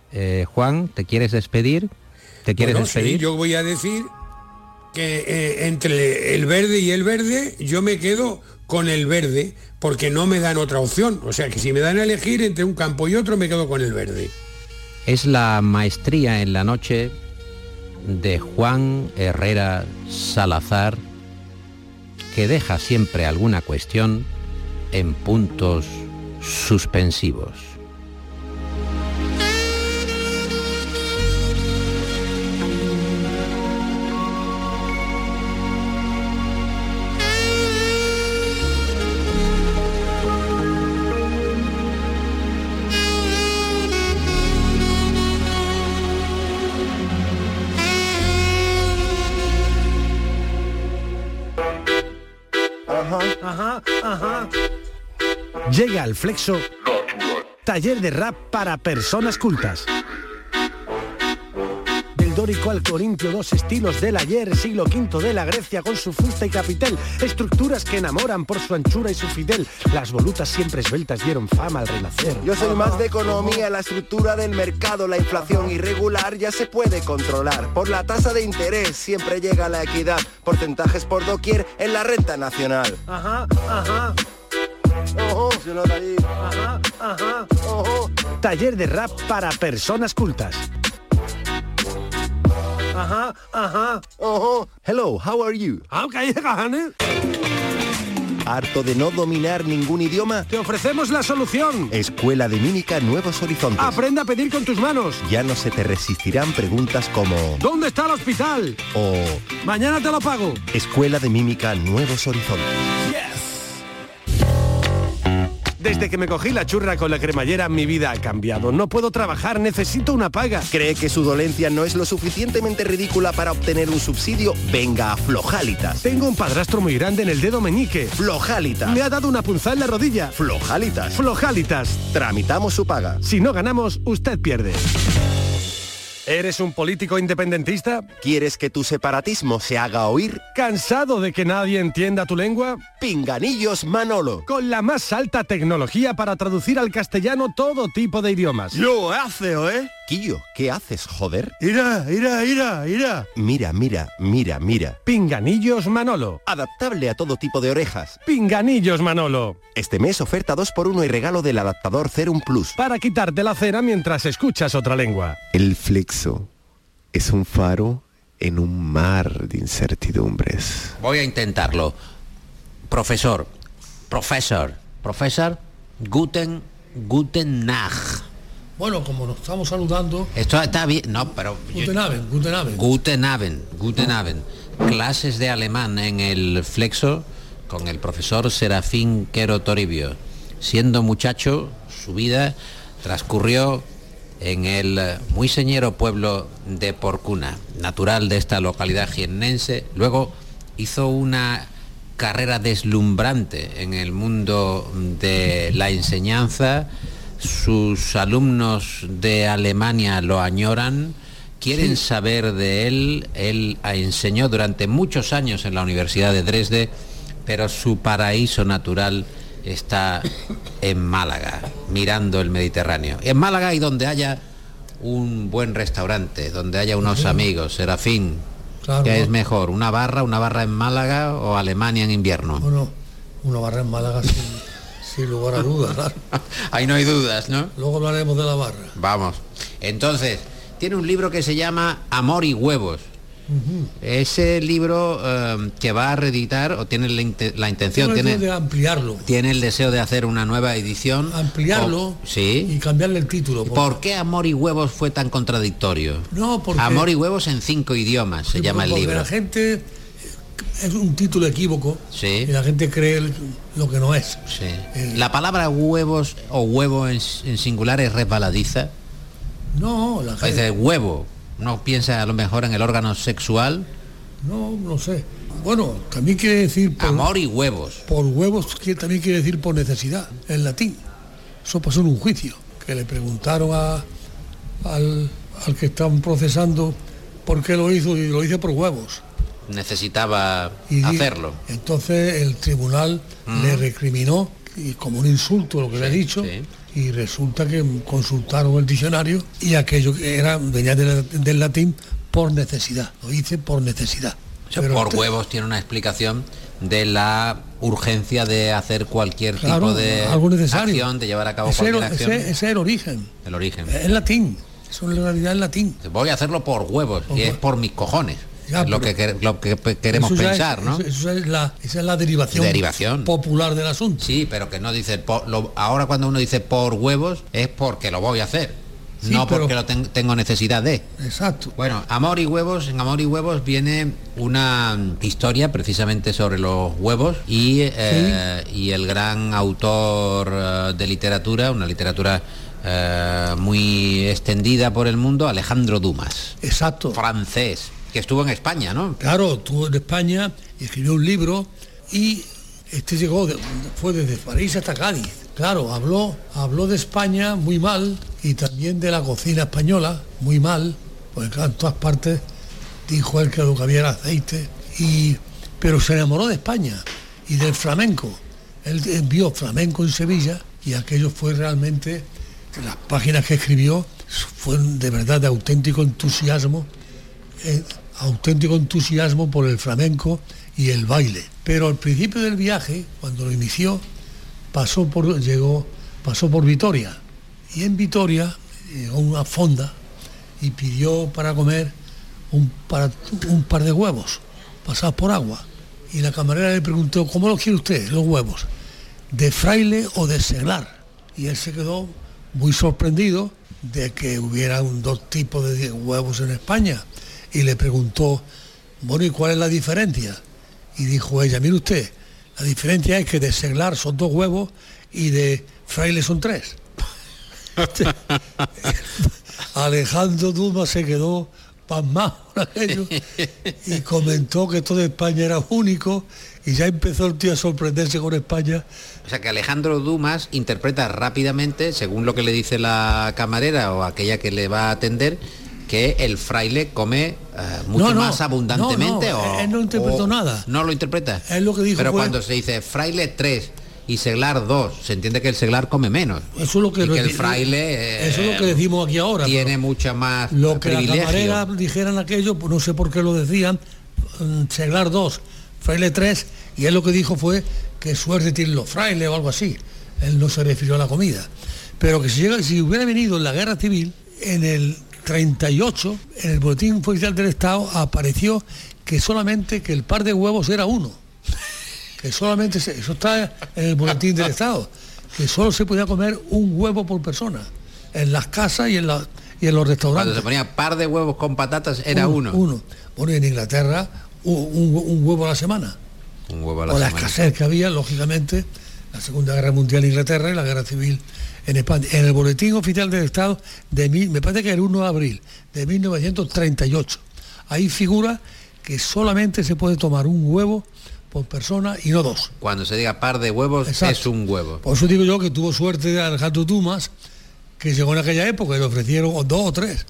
[SPEAKER 4] Eh, Juan, ¿te quieres despedir? ¿Te quieres
[SPEAKER 15] Bueno,
[SPEAKER 4] despedir?
[SPEAKER 15] sí, yo voy a decir que eh, entre el verde y el verde yo me quedo con el verde porque no me dan otra opción. O sea que si me dan a elegir entre un campo y otro me quedo con el verde.
[SPEAKER 4] Es la maestría en la noche de Juan Herrera Salazar, que deja siempre alguna cuestión en puntos suspensivos.
[SPEAKER 16] Ajá, ajá. Llega al Flexo, taller de rap para personas cultas. Del dórico al corintio, dos estilos del ayer, siglo quinto de la Grecia con su fusta y capitel, estructuras que enamoran por su anchura y su fidel. Las volutas siempre esbeltas dieron fama al renacer.
[SPEAKER 17] Yo soy más de economía, la estructura del mercado, la inflación irregular ya se puede controlar. Por la tasa de interés siempre llega la equidad, porcentajes por doquier en la renta nacional.
[SPEAKER 16] Ajá, ajá.
[SPEAKER 17] Ojo, se nota ahí.
[SPEAKER 16] Ajá, ajá. Ojo. Taller de rap para personas cultas. Ajá, ajá.
[SPEAKER 17] Ojo. Hello, how are you?
[SPEAKER 16] Okay, honey.
[SPEAKER 17] ¿Harto de no dominar ningún idioma?
[SPEAKER 16] Te ofrecemos la solución.
[SPEAKER 17] Escuela de Mímica Nuevos Horizontes.
[SPEAKER 16] Aprenda a pedir con tus manos.
[SPEAKER 17] Ya no se te resistirán preguntas como
[SPEAKER 16] ¿dónde está el hospital?
[SPEAKER 17] O
[SPEAKER 16] mañana te lo pago.
[SPEAKER 17] Escuela de Mímica Nuevos Horizontes.
[SPEAKER 16] Desde que me cogí la churra con la cremallera, mi vida ha cambiado. No puedo trabajar, necesito una paga.
[SPEAKER 17] ¿Cree que su dolencia no es lo suficientemente ridícula para obtener un subsidio? Venga a Flojalitas.
[SPEAKER 16] Tengo un padrastro muy grande en el dedo meñique.
[SPEAKER 17] Flojalitas.
[SPEAKER 16] Me ha dado una punzada en la rodilla.
[SPEAKER 17] Flojalitas.
[SPEAKER 16] Flojalitas.
[SPEAKER 17] Tramitamos su paga.
[SPEAKER 16] Si no ganamos, usted pierde. ¿Eres un político independentista?
[SPEAKER 17] ¿Quieres que tu separatismo se haga oír?
[SPEAKER 16] ¿Cansado de que nadie entienda tu lengua?
[SPEAKER 17] Pinganillos Manolo.
[SPEAKER 16] Con la más alta tecnología para traducir al castellano todo tipo de idiomas.
[SPEAKER 17] Yo hace, ¿eh? Quillo, ¿qué haces, joder?
[SPEAKER 16] Ira, ira, ira, ira.
[SPEAKER 17] Mira, mira, mira, mira.
[SPEAKER 16] Pinganillos Manolo.
[SPEAKER 17] Adaptable a todo tipo de orejas.
[SPEAKER 16] Pinganillos Manolo.
[SPEAKER 17] Este mes oferta dos por uno y regalo del adaptador Cerum Plus.
[SPEAKER 16] Para quitarte la cera mientras escuchas otra lengua.
[SPEAKER 11] El Flexo es un faro en un mar de incertidumbres.
[SPEAKER 4] Voy a intentarlo. Profesor, profesor, profesor, guten, guten Nacht.
[SPEAKER 18] Bueno, como nos estamos saludando...
[SPEAKER 4] Esto está bien, no, pero...
[SPEAKER 18] Guten Abend, Guten Abend.
[SPEAKER 4] Guten Abend, Guten Abend. Clases de alemán en el Flexo con el profesor Serafín Quero Toribio. Siendo muchacho, su vida transcurrió en el muy señero pueblo de Porcuna, natural de esta localidad jiennense. Luego hizo una carrera deslumbrante en el mundo de la enseñanza. Sus alumnos de Alemania lo añoran, quieren sí. saber de él. Él enseñó durante muchos años en la Universidad de Dresde, pero su paraíso natural está en Málaga, mirando el Mediterráneo. En Málaga y donde haya un buen restaurante, donde haya unos sí. amigos. Serafín, claro, ¿qué no. es mejor? ¿Una barra, una barra en Málaga o Alemania en invierno?
[SPEAKER 18] Bueno, una barra en Málaga sí. Sin lugar a dudas, claro.
[SPEAKER 4] Ahí no hay dudas, ¿no?
[SPEAKER 18] Luego hablaremos de la barra.
[SPEAKER 4] Vamos. Entonces, tiene un libro que se llama Amor y Huevos. Uh-huh. Ese libro eh, que va a reeditar, o tiene la, int- la intención...
[SPEAKER 18] Tiene,
[SPEAKER 4] tiene
[SPEAKER 18] de ampliarlo.
[SPEAKER 4] Tiene el deseo de hacer una nueva edición.
[SPEAKER 18] Ampliarlo
[SPEAKER 4] o, ¿sí?
[SPEAKER 18] y cambiarle el título.
[SPEAKER 4] Porque... ¿Por qué Amor y Huevos fue tan contradictorio?
[SPEAKER 18] No, porque...
[SPEAKER 4] Amor y Huevos en cinco idiomas, se
[SPEAKER 18] sí,
[SPEAKER 4] llama el
[SPEAKER 18] porque
[SPEAKER 4] libro.
[SPEAKER 18] La gente... Es un título equívoco,
[SPEAKER 4] sí.
[SPEAKER 18] y la gente cree lo que no es.
[SPEAKER 4] Sí. Eh, ¿La palabra huevos o huevo en, en singular es resbaladiza?
[SPEAKER 18] No, la gente...
[SPEAKER 4] Dice huevo, ¿no piensa a lo mejor en el órgano sexual?
[SPEAKER 18] No, no sé. Bueno, también quiere decir...
[SPEAKER 4] Por, amor y huevos.
[SPEAKER 18] Por huevos también quiere decir por necesidad, en latín. Eso pasó en un juicio, que le preguntaron a, al, al que estaban procesando por qué lo hizo, y lo hizo por huevos.
[SPEAKER 4] Necesitaba
[SPEAKER 18] y
[SPEAKER 4] hacerlo.
[SPEAKER 18] Entonces el tribunal mm. le recriminó, y como un insulto lo que sí, le ha dicho, sí. y resulta que consultaron el diccionario y aquello que era venía del, del latín por necesidad, lo hice por necesidad.
[SPEAKER 4] O sea,
[SPEAKER 18] Pero
[SPEAKER 4] por
[SPEAKER 18] usted,
[SPEAKER 4] huevos tiene una explicación de la urgencia de hacer cualquier
[SPEAKER 18] claro,
[SPEAKER 4] tipo de
[SPEAKER 18] algo necesario.
[SPEAKER 4] acción, de llevar a cabo
[SPEAKER 18] ese,
[SPEAKER 4] cualquier
[SPEAKER 18] ese,
[SPEAKER 4] acción.
[SPEAKER 18] ese es el origen.
[SPEAKER 4] El origen.
[SPEAKER 18] Es latín, eso en realidad es latín.
[SPEAKER 4] Voy a hacerlo por huevos,
[SPEAKER 18] Por
[SPEAKER 4] y es
[SPEAKER 18] huevos.
[SPEAKER 4] por mis cojones.
[SPEAKER 18] Ya,
[SPEAKER 4] es lo
[SPEAKER 18] pero-
[SPEAKER 4] que, quer- lo que pe- queremos
[SPEAKER 18] Eso ya
[SPEAKER 4] pensar,
[SPEAKER 18] es-
[SPEAKER 4] ¿no?
[SPEAKER 18] Eso, eso es la, esa es la derivación,
[SPEAKER 4] Derivación.
[SPEAKER 18] popular del asunto.
[SPEAKER 4] Sí, pero que no dice, por- lo- ahora cuando uno dice por huevos, es porque lo voy a hacer.
[SPEAKER 18] Sí,
[SPEAKER 4] no
[SPEAKER 18] pero-
[SPEAKER 4] porque lo ten- tengo necesidad de.
[SPEAKER 18] Exacto.
[SPEAKER 4] Bueno, Amor y Huevos, en Amor y Huevos viene una historia precisamente sobre los huevos y, eh, y el gran autor eh, de literatura, una literatura eh, muy extendida por el mundo, Alejandro Dumas.
[SPEAKER 18] Exacto.
[SPEAKER 4] Francés, que estuvo en España, ¿no?
[SPEAKER 18] Claro, estuvo en España y escribió un libro y este llegó, de- fue desde París hasta Cádiz. Claro, habló, habló de España muy mal y también de la cocina española muy mal, porque claro, en todas partes dijo él que lo que había era aceite, y, pero se enamoró de España y del flamenco. Él eh, vio flamenco en Sevilla y aquello fue realmente, las páginas que escribió fueron de verdad de auténtico entusiasmo, eh, auténtico entusiasmo por el flamenco y el baile. Pero al principio del viaje, cuando lo inició, pasó por, llegó, pasó por Vitoria. Y en Vitoria llegó a una fonda y pidió para comer un, para, un par de huevos, pasados por agua. Y la camarera le preguntó, ¿cómo los quiere usted, los huevos? ¿De fraile o de seglar? Y él se quedó muy sorprendido de que hubiera un, dos tipos de huevos en España. Y le preguntó, bueno, ¿y cuál es la diferencia? Y dijo ella, mire usted, la diferencia es que de seglar son dos huevos y de fraile son tres. Alejandro Dumas se quedó pasmado con aquello y comentó que todo España era único y ya empezó el tío a sorprenderse con España.
[SPEAKER 4] O sea que Alejandro Dumas interpreta rápidamente, según lo que le dice la camarera o aquella que le va a atender, que el fraile come eh, mucho
[SPEAKER 18] No, no,
[SPEAKER 4] más abundantemente.
[SPEAKER 18] no, no,
[SPEAKER 4] o,
[SPEAKER 18] él no interpretó
[SPEAKER 4] o
[SPEAKER 18] nada.
[SPEAKER 4] No lo interpreta.
[SPEAKER 18] Él lo que dijo
[SPEAKER 4] Pero
[SPEAKER 18] fue-
[SPEAKER 4] cuando se dice fraile tres y seglar dos, se entiende que el seglar come menos.
[SPEAKER 18] Eso es lo que,
[SPEAKER 4] y que el
[SPEAKER 18] reci-
[SPEAKER 4] fraile eh,
[SPEAKER 18] eso es lo que decimos aquí ahora.
[SPEAKER 4] tiene mucha más
[SPEAKER 18] Lo que la
[SPEAKER 4] privilegio.
[SPEAKER 18] camarera dijeran aquello, pues no sé por qué lo decían, mm, seglar dos, fraile tres, y él lo que dijo fue que suerte tienen los frailes o algo así. Él no se refirió a la comida. Pero que si, llega, si hubiera venido en la guerra civil, en el treinta y ocho, en el boletín oficial del Estado apareció que solamente que el par de huevos era uno. Que solamente, se, eso está en el boletín del Estado, que solo se podía comer un huevo por persona, en las casas y en, la, y en los restaurantes.
[SPEAKER 4] Cuando se ponía par de huevos con patatas era uno.
[SPEAKER 18] Uno. Bueno, en Inglaterra, un, un- un huevo a la semana.
[SPEAKER 4] Un huevo a la
[SPEAKER 18] O la
[SPEAKER 4] semana.
[SPEAKER 18] escasez que había, lógicamente, la Segunda Guerra Mundial en Inglaterra y la Guerra Civil en España. En el boletín oficial del Estado, de mil, me parece que el uno de abril de mil novecientos treinta y ocho, ahí figura que solamente se puede tomar un huevo por persona y no dos.
[SPEAKER 4] Cuando se diga par de huevos,
[SPEAKER 18] Exacto.
[SPEAKER 4] es un huevo.
[SPEAKER 18] Por eso digo yo que tuvo suerte de Alejandro Dumas, que llegó en aquella época y le ofrecieron o dos o tres.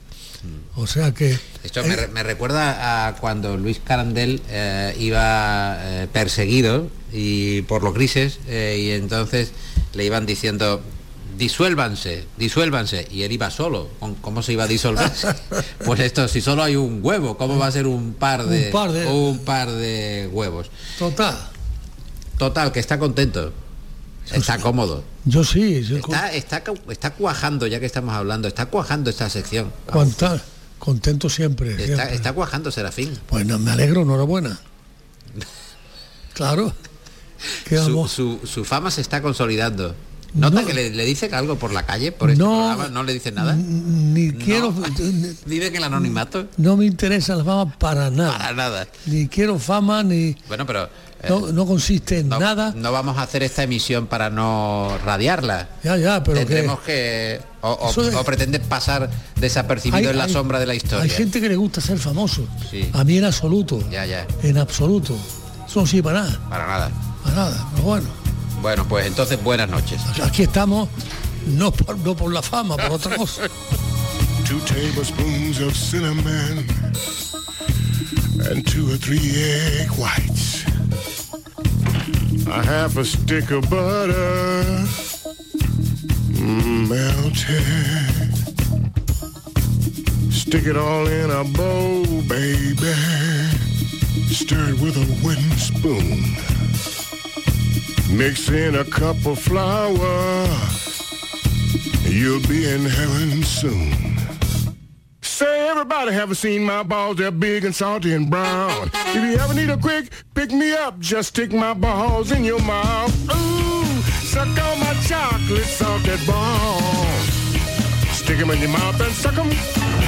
[SPEAKER 18] O sea que...
[SPEAKER 4] Esto me, re- me recuerda a cuando Luis Carandel eh, iba eh, perseguido y por los grises eh, y entonces le iban diciendo disuélvanse, disuélvanse, y él iba solo. ¿Cómo- ¿Cómo se iba a disolverse? Pues esto, si solo hay un huevo, ¿cómo va a ser un par de,
[SPEAKER 18] Un par de-
[SPEAKER 4] un par de huevos?
[SPEAKER 18] Total.
[SPEAKER 4] Total, que está contento, está cómodo.
[SPEAKER 18] Yo sí, yo
[SPEAKER 4] Está, está, cu- está cuajando, ya que estamos hablando, está cuajando esta sección.
[SPEAKER 18] Cuanta- contento siempre.
[SPEAKER 4] Está,
[SPEAKER 18] siempre.
[SPEAKER 4] está cuajando, Serafín.
[SPEAKER 18] Pues no, me alegro, enhorabuena. Claro. ¿Qué
[SPEAKER 4] Su,
[SPEAKER 18] vamos?
[SPEAKER 4] su, su fama se está consolidando. ¿Nota
[SPEAKER 18] No.
[SPEAKER 4] que le, le dice algo por la calle, por este
[SPEAKER 18] No.
[SPEAKER 4] programa? ¿No le dice nada?
[SPEAKER 18] Ni quiero...
[SPEAKER 4] ¿Vive en el anonimato?
[SPEAKER 18] No me interesa la fama para nada.
[SPEAKER 4] Para nada.
[SPEAKER 18] Ni quiero fama, ni...
[SPEAKER 4] Bueno, pero... eh,
[SPEAKER 18] No, no consiste en
[SPEAKER 4] no,
[SPEAKER 18] nada.
[SPEAKER 4] no vamos a hacer esta emisión para no radiarla.
[SPEAKER 18] Ya, ya, pero que...
[SPEAKER 4] Tendremos que... O, o,
[SPEAKER 18] Eso es-
[SPEAKER 4] o pretende pasar desapercibido
[SPEAKER 18] Hay-
[SPEAKER 4] en la
[SPEAKER 18] hay-
[SPEAKER 4] sombra de la historia.
[SPEAKER 18] Hay gente que le gusta ser famoso.
[SPEAKER 4] Sí.
[SPEAKER 18] A mí en absoluto.
[SPEAKER 4] Ya, ya.
[SPEAKER 18] En absoluto. Eso no sirve para nada.
[SPEAKER 4] Para nada.
[SPEAKER 18] Para nada. Pero bueno,
[SPEAKER 4] Bueno, pues entonces buenas noches.
[SPEAKER 18] aquí estamos, no por, no por la fama, por otra cosa.
[SPEAKER 19] Two tablespoons of cinnamon and two or three egg whites. A half a stick of butter. melted. Stick it all in a bowl, baby. Stir it with a wooden spoon. Mix in a cup of flour. You'll be in heaven soon. Say, everybody haven't seen my balls. They're big and salty and brown. If you ever need a quick pick-me-up, just stick my balls in your mouth. Ooh, suck on my chocolate salted balls. Stick them in your mouth and suck them.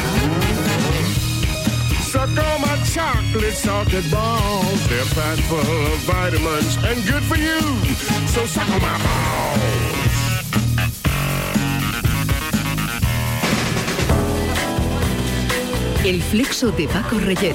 [SPEAKER 19] Suck on my chocolate salted balls. They're packed full of vitamins and good for you. So suck on my balls.
[SPEAKER 12] El flexo de Paco Reyero.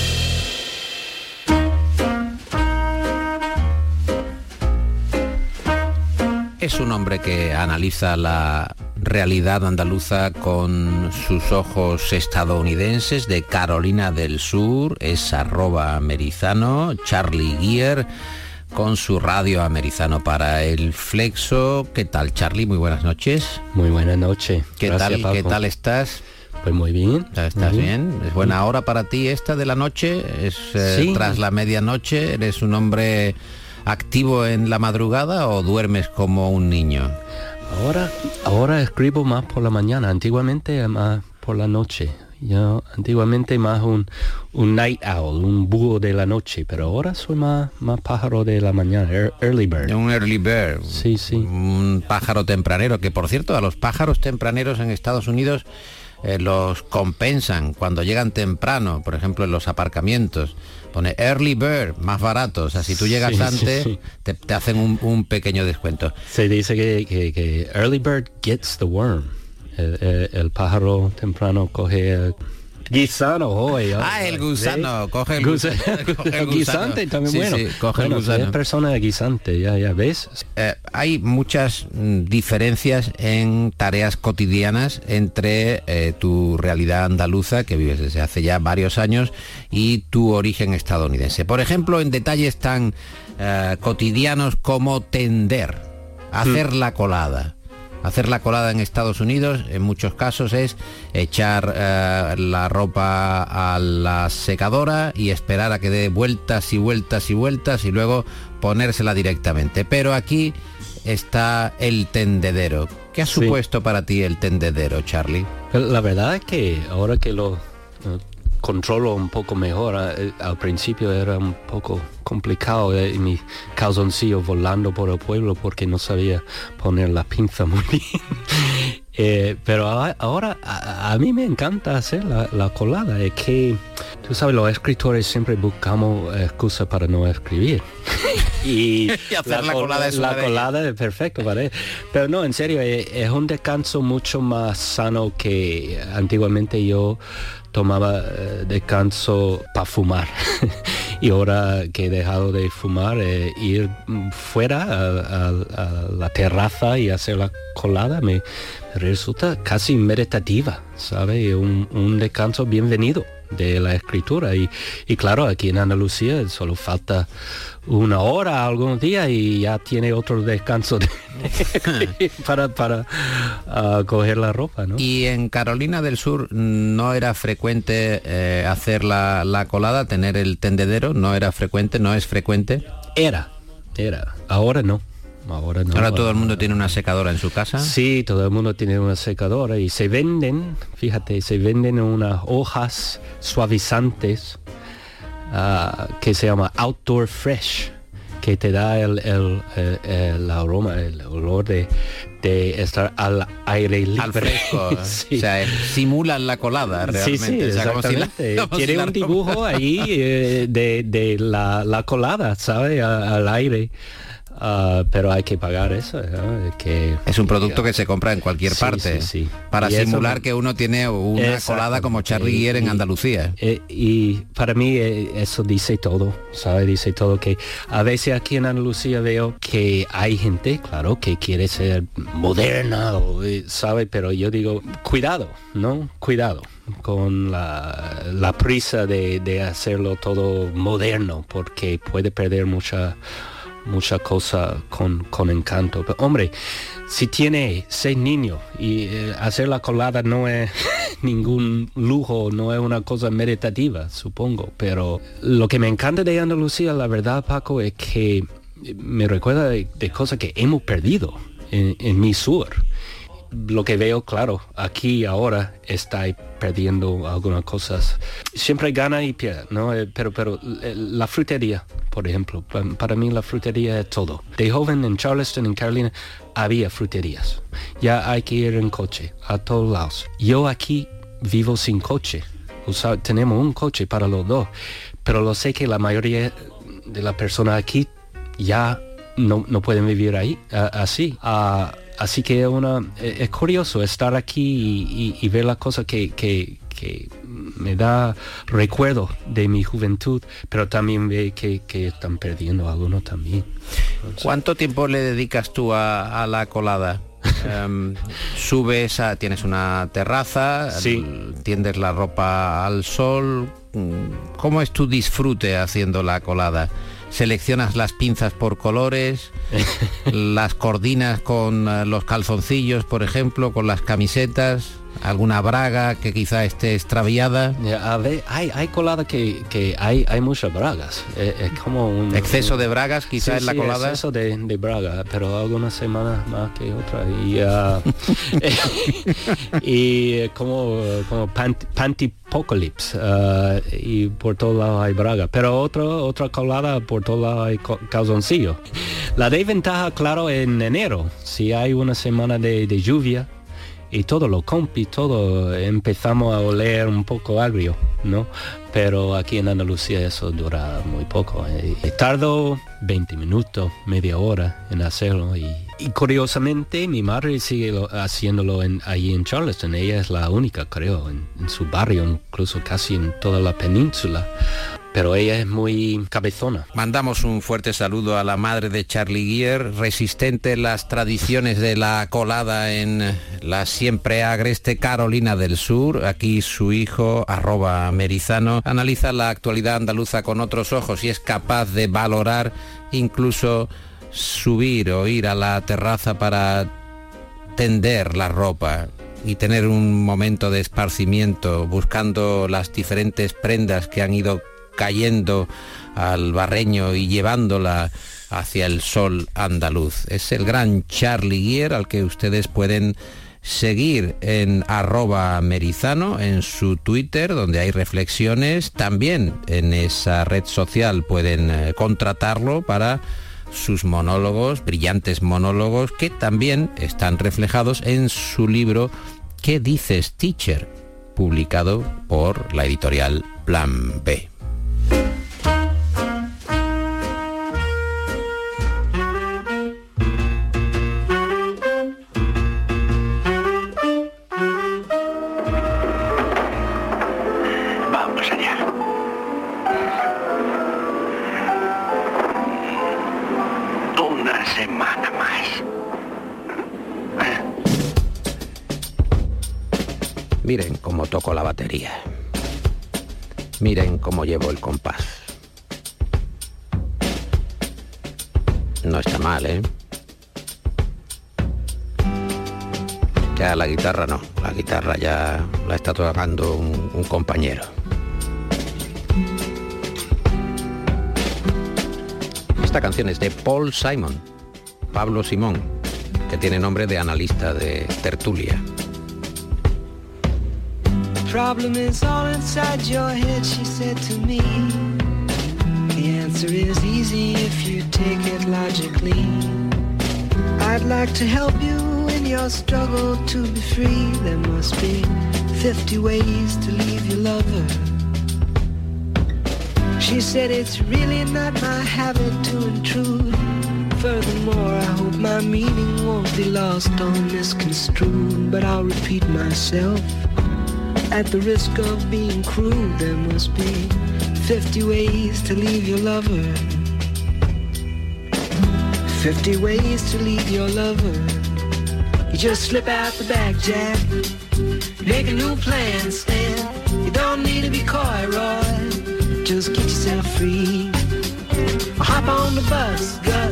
[SPEAKER 4] Es un hombre que analiza la realidad andaluza con sus ojos estadounidenses, de Carolina del Sur. Es arroba amerizano, Charlie Gear, con su radio amerizano para el flexo. ¿Qué tal, Charlie? Muy buenas noches.
[SPEAKER 20] Muy buenas noches.
[SPEAKER 4] ¿Qué
[SPEAKER 20] Gracias,
[SPEAKER 4] tal,
[SPEAKER 20] Paco.
[SPEAKER 4] ¿Qué tal estás?
[SPEAKER 20] Pues muy bien.
[SPEAKER 4] ¿Estás
[SPEAKER 20] muy
[SPEAKER 4] bien?
[SPEAKER 20] bien?
[SPEAKER 4] ¿Es buena hora para ti esta de la noche? ¿Es eh,
[SPEAKER 20] Sí.
[SPEAKER 4] tras la medianoche? ¿Eres un hombre activo en la madrugada o duermes como un niño?
[SPEAKER 20] Ahora, ahora escribo más por la mañana, antiguamente más por la noche. Yo antiguamente más un, un night owl, un búho de la noche, pero ahora soy más, más pájaro de la mañana, early bird.
[SPEAKER 4] Un early bird.
[SPEAKER 20] Sí, sí.
[SPEAKER 4] Un pájaro tempranero, que por cierto, a los pájaros tempraneros en Estados Unidos eh, los compensan cuando llegan temprano, por ejemplo en los aparcamientos. Pone early bird, más barato, o sea, si tú llegas
[SPEAKER 20] Sí,
[SPEAKER 4] antes,
[SPEAKER 20] sí, sí.
[SPEAKER 4] Te, te hacen un, un pequeño descuento.
[SPEAKER 20] Se dice que, que, que early bird gets the worm. El, el, el pájaro temprano coge el guisano hoy.
[SPEAKER 4] Ah, el gusano,
[SPEAKER 20] ¿sí?
[SPEAKER 4] coge el
[SPEAKER 20] Gusa-
[SPEAKER 4] gusano. Coge el
[SPEAKER 20] el guisante
[SPEAKER 4] gusano.
[SPEAKER 20] también,
[SPEAKER 4] Sí,
[SPEAKER 20] bueno.
[SPEAKER 4] sí, coge
[SPEAKER 20] Bueno,
[SPEAKER 4] el gusano.
[SPEAKER 20] es persona de guisante, ya, ya ves.
[SPEAKER 4] Eh, hay muchas mm, diferencias en tareas cotidianas entre eh, tu realidad andaluza, que vives desde hace ya varios años, y tu origen estadounidense. Por ejemplo, en detalles tan eh, cotidianos como tender, hacer la colada. Hacer la colada en Estados Unidos, en muchos casos, es echar eh, la ropa a la secadora y esperar a que dé vueltas y vueltas y vueltas y luego ponérsela directamente. Pero aquí está el tendedero. ¿Qué ha
[SPEAKER 20] Sí.
[SPEAKER 4] supuesto para ti el tendedero, Charlie?
[SPEAKER 20] La verdad es que ahora que lo eh, controlo un poco mejor, eh, al principio era un poco complicado, eh, mi calzoncillo volando por el pueblo porque no sabía poner la pinza muy bien. Eh, pero a- ahora a, a mí me encanta hacer la, la colada. Es que, tú sabes, los escritores siempre buscamos excusas para no escribir. y
[SPEAKER 4] Y hacer la
[SPEAKER 20] col-
[SPEAKER 4] colada es
[SPEAKER 20] la
[SPEAKER 4] una de
[SPEAKER 20] colada es perfecto para él. Pero no, en serio, es, es un descanso mucho más sano que antiguamente yo tomaba eh, descanso para fumar. Y ahora que he dejado de fumar, eh, ir mm, fuera a, a- a la terraza y hacer la colada me resulta casi meditativa, ¿sabes? Un, un descanso bienvenido de la escritura. Y, y claro, aquí en Andalucía solo falta una hora algunos días y ya tiene otro descanso de- para, para uh, coger la ropa, ¿no?
[SPEAKER 4] Y en Carolina del Sur no era frecuente eh, hacer la, la colada, tener el tendedero, no era frecuente, no es frecuente.
[SPEAKER 20] Era, era. Ahora no. Ahora no.
[SPEAKER 4] Ahora todo el mundo tiene una secadora en su casa.
[SPEAKER 20] Sí, todo el mundo tiene una secadora y se venden, fíjate, se venden unas hojas suavizantes uh, que se llama Outdoor Fresh, que te da el, el, el- el aroma, el olor de, de estar al aire libre.
[SPEAKER 4] Al fresco.
[SPEAKER 20] Sí.
[SPEAKER 4] O sea, simulan la colada
[SPEAKER 20] Sí,
[SPEAKER 4] realmente.
[SPEAKER 20] sí,
[SPEAKER 4] O sea, como si la-
[SPEAKER 20] exactamente.
[SPEAKER 4] como si
[SPEAKER 20] Tiene
[SPEAKER 4] la
[SPEAKER 20] un
[SPEAKER 4] ropa-
[SPEAKER 20] dibujo ahí eh, de, de la, la colada, ¿sabes? A- al aire. Ah, pero hay que pagar eso, ¿no? Que,
[SPEAKER 4] Es un producto que se compra en cualquier
[SPEAKER 20] Sí,
[SPEAKER 4] parte,
[SPEAKER 20] sí, sí.
[SPEAKER 4] para
[SPEAKER 20] Y eso
[SPEAKER 4] simular
[SPEAKER 20] me-
[SPEAKER 4] que uno tiene una
[SPEAKER 20] Exacto.
[SPEAKER 4] colada como Charlie Gear en
[SPEAKER 20] Y-
[SPEAKER 4] Andalucía.
[SPEAKER 20] Eh, y para mí eh, eso dice todo, ¿sabes? Dice todo, que a veces aquí en Andalucía veo que hay gente, claro, que quiere ser moderna, o, eh, ¿sabes? Pero yo digo, cuidado, ¿no? Cuidado con la, la prisa de, de hacerlo todo moderno, porque puede perder mucha muchas cosas con, con encanto. Pero, hombre, si tiene seis niños y eh, hacer la colada no es ningún lujo, no es una cosa meditativa, supongo. Pero lo que me encanta de Andalucía, la verdad, Paco, es que me recuerda de, de cosas que hemos perdido en, en mi sur. Lo que veo, claro, aquí ahora está perdiendo algunas cosas. Siempre gana y pierde, ¿no? Pero, pero la frutería, por ejemplo, para mí la frutería es todo. De joven en Charleston, en Carolina, había fruterías. Ya hay que ir en coche a todos lados. Yo aquí vivo sin coche. O sea, tenemos un coche para los dos. Pero lo sé que la mayoría de las personas aquí ya no, no pueden vivir ahí, a, así. A, Así que una, es curioso estar aquí y, y, y ver las cosas que, que, que me da recuerdo de mi juventud, pero también ve que, que están perdiendo algunos también.
[SPEAKER 4] ¿Cuánto tiempo le dedicas tú a, a la colada? um, subes, a, tienes una terraza,
[SPEAKER 20] sí.
[SPEAKER 4] Tiendes la ropa al sol. ¿Cómo es tu disfrute haciendo la colada? ¿Seleccionas las pinzas por colores? ¿Las coordinas con los calzoncillos, por ejemplo, con las camisetas? ¿Alguna braga que quizá esté extraviada?
[SPEAKER 20] A ver, hay, hay colada que, que hay, hay muchas bragas. Es, es como un...
[SPEAKER 4] ¿Exceso de bragas quizá
[SPEAKER 20] sí,
[SPEAKER 4] en la
[SPEAKER 20] sí,
[SPEAKER 4] colada?
[SPEAKER 20] exceso de, de braga, pero algunas semanas más que otras. Y, uh, y como, como panty, pantypocalypse, uh, y por todos lados hay braga. Pero otra, otra colada, por todos lados hay calzoncillo. La desventaja, claro, en enero, si hay una semana de, de lluvia, y todos los compis, todo empezamos a oler un poco agrio, ¿no? Pero aquí en Andalucía eso dura muy poco. Eh. Tardo veinte minutos, media hora en hacerlo. Y, y curiosamente mi madre sigue lo, haciéndolo en, ahí en Charleston. Ella es la única, creo, en, en su barrio, incluso casi en toda la península. Pero ella es muy cabezona.
[SPEAKER 4] Mandamos un fuerte saludo a la madre de Charlie Gear, resistente en las tradiciones de la colada en la siempre agreste Carolina del Sur. Aquí su hijo, arroba Merizano, analiza la actualidad andaluza con otros ojos y es capaz de valorar incluso subir o ir a la terraza para tender la ropa y tener un momento de esparcimiento buscando las diferentes prendas que han ido cayendo al barreño y llevándola hacia el sol andaluz. Es el gran Charlie Gear, al que ustedes pueden seguir en arroba Merizano, en su Twitter, donde hay reflexiones. También en esa red social pueden eh, contratarlo para sus monólogos, brillantes monólogos, que también están reflejados en su libro ¿Qué dices, teacher?, publicado por la editorial Plan B. Miren cómo toco la batería. Miren cómo llevo el compás. No está mal, ¿eh? Ya la guitarra no. La guitarra ya la está tocando un, un compañero. Esta canción es de Paul Simon, Pablo Simón, que tiene nombre de analista de tertulia.
[SPEAKER 10] Problem is all inside your head, she said to me. The answer is easy if you take it logically. I'd like to help you in your struggle to be free. There must be fifty ways to leave your lover. She said it's really not my habit to intrude. Furthermore, I hope my meaning won't be lost or misconstrued. But I'll repeat myself. At the risk of being crude, there must be fifty ways to leave your lover. Fifty ways to leave your lover. You just slip out the back, Jack. Make a new plan, Stan. You don't need to be coy, Roy. Just get yourself free. Hop on the bus, Gus.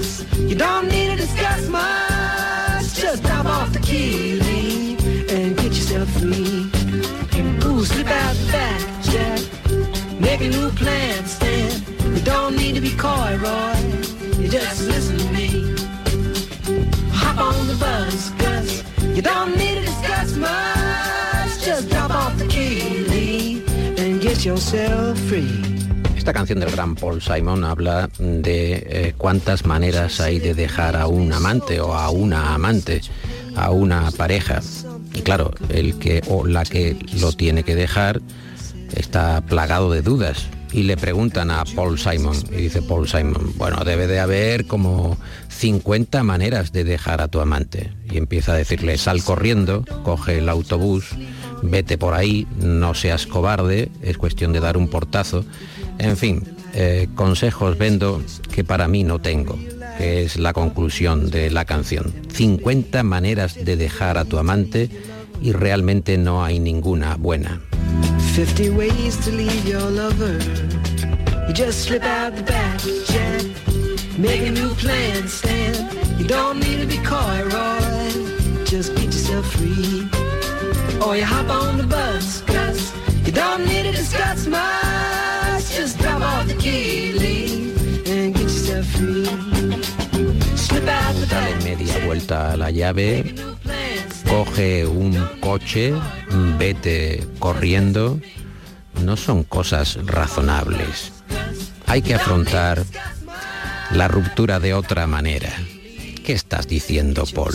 [SPEAKER 10] You don't need to discuss much. Just drop off the key, lean, and get yourself free. Ooh, slip out the back, Jack. Make a new plan, Stan. You don't need to be coy, Roy. You just listen to me. Hop on the bus, Gus. You don't need to discuss much. Just drop off the key, lean, and get yourself free.
[SPEAKER 4] Esta canción del gran Paul Simon habla de eh, cuántas maneras hay de dejar a un amante o a una amante, a una pareja. Y claro, el que o la que lo tiene que dejar está plagado de dudas. Y le preguntan a Paul Simon, y dice Paul Simon, bueno, debe de haber como cincuenta maneras de dejar a tu amante. Y empieza a decirle, sal corriendo, coge el autobús, vete por ahí, no seas cobarde, es cuestión de dar un portazo. En fin, eh, consejos vendo que para mí no tengo, que es la conclusión de la canción. cincuenta maneras de dejar a tu amante y realmente no hay ninguna buena.
[SPEAKER 10] fifty ways to leave your lover. You just slip out the back, Jack. Make a new plan, Stan. You don't need to be coy, Roy. Just get yourself free. Or you hop on the bus, Gus. You don't need to discuss much. Just drop off the key, leave, and get yourself free. Slip out the back.
[SPEAKER 4] Dale media vuelta a la llave. Coge un coche, vete corriendo. No son cosas razonables. Hay que afrontar la ruptura de otra manera. ¿Qué estás diciendo, Paul?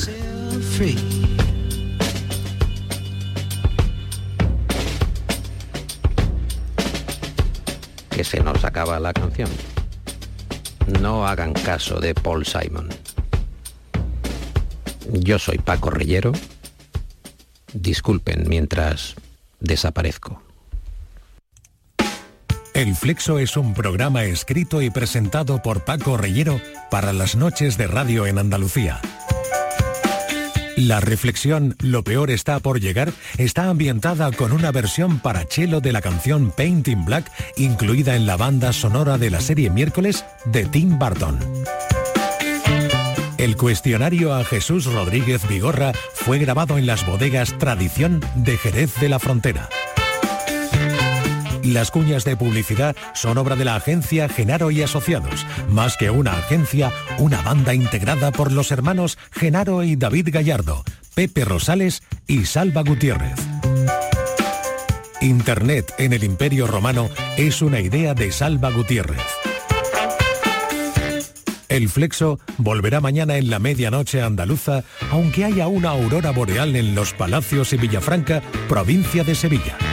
[SPEAKER 4] Que se nos acaba la canción. No hagan caso de Paul Simon. Yo soy Paco Reyero. Disculpen mientras desaparezco.
[SPEAKER 21] El Flexo es un programa escrito y presentado por Paco Reyero para las noches de radio en Andalucía. La reflexión Lo peor está por llegar está ambientada con una versión para cello de la canción Paint in Black, incluida en la banda sonora de la serie Miércoles de Tim Burton. El cuestionario a Jesús Rodríguez Vigorra fue grabado en las bodegas Tradición de Jerez de la Frontera. Las cuñas de publicidad son obra de la agencia Genaro y Asociados. Más que una agencia, una banda integrada por los hermanos Genaro y David Gallardo, Pepe Rosales y Salva Gutiérrez. Internet en el Imperio Romano es una idea de Salva Gutiérrez. El Flexo volverá mañana en la medianoche andaluza, aunque haya una aurora boreal en Los Palacios y Villafranca, provincia de Sevilla.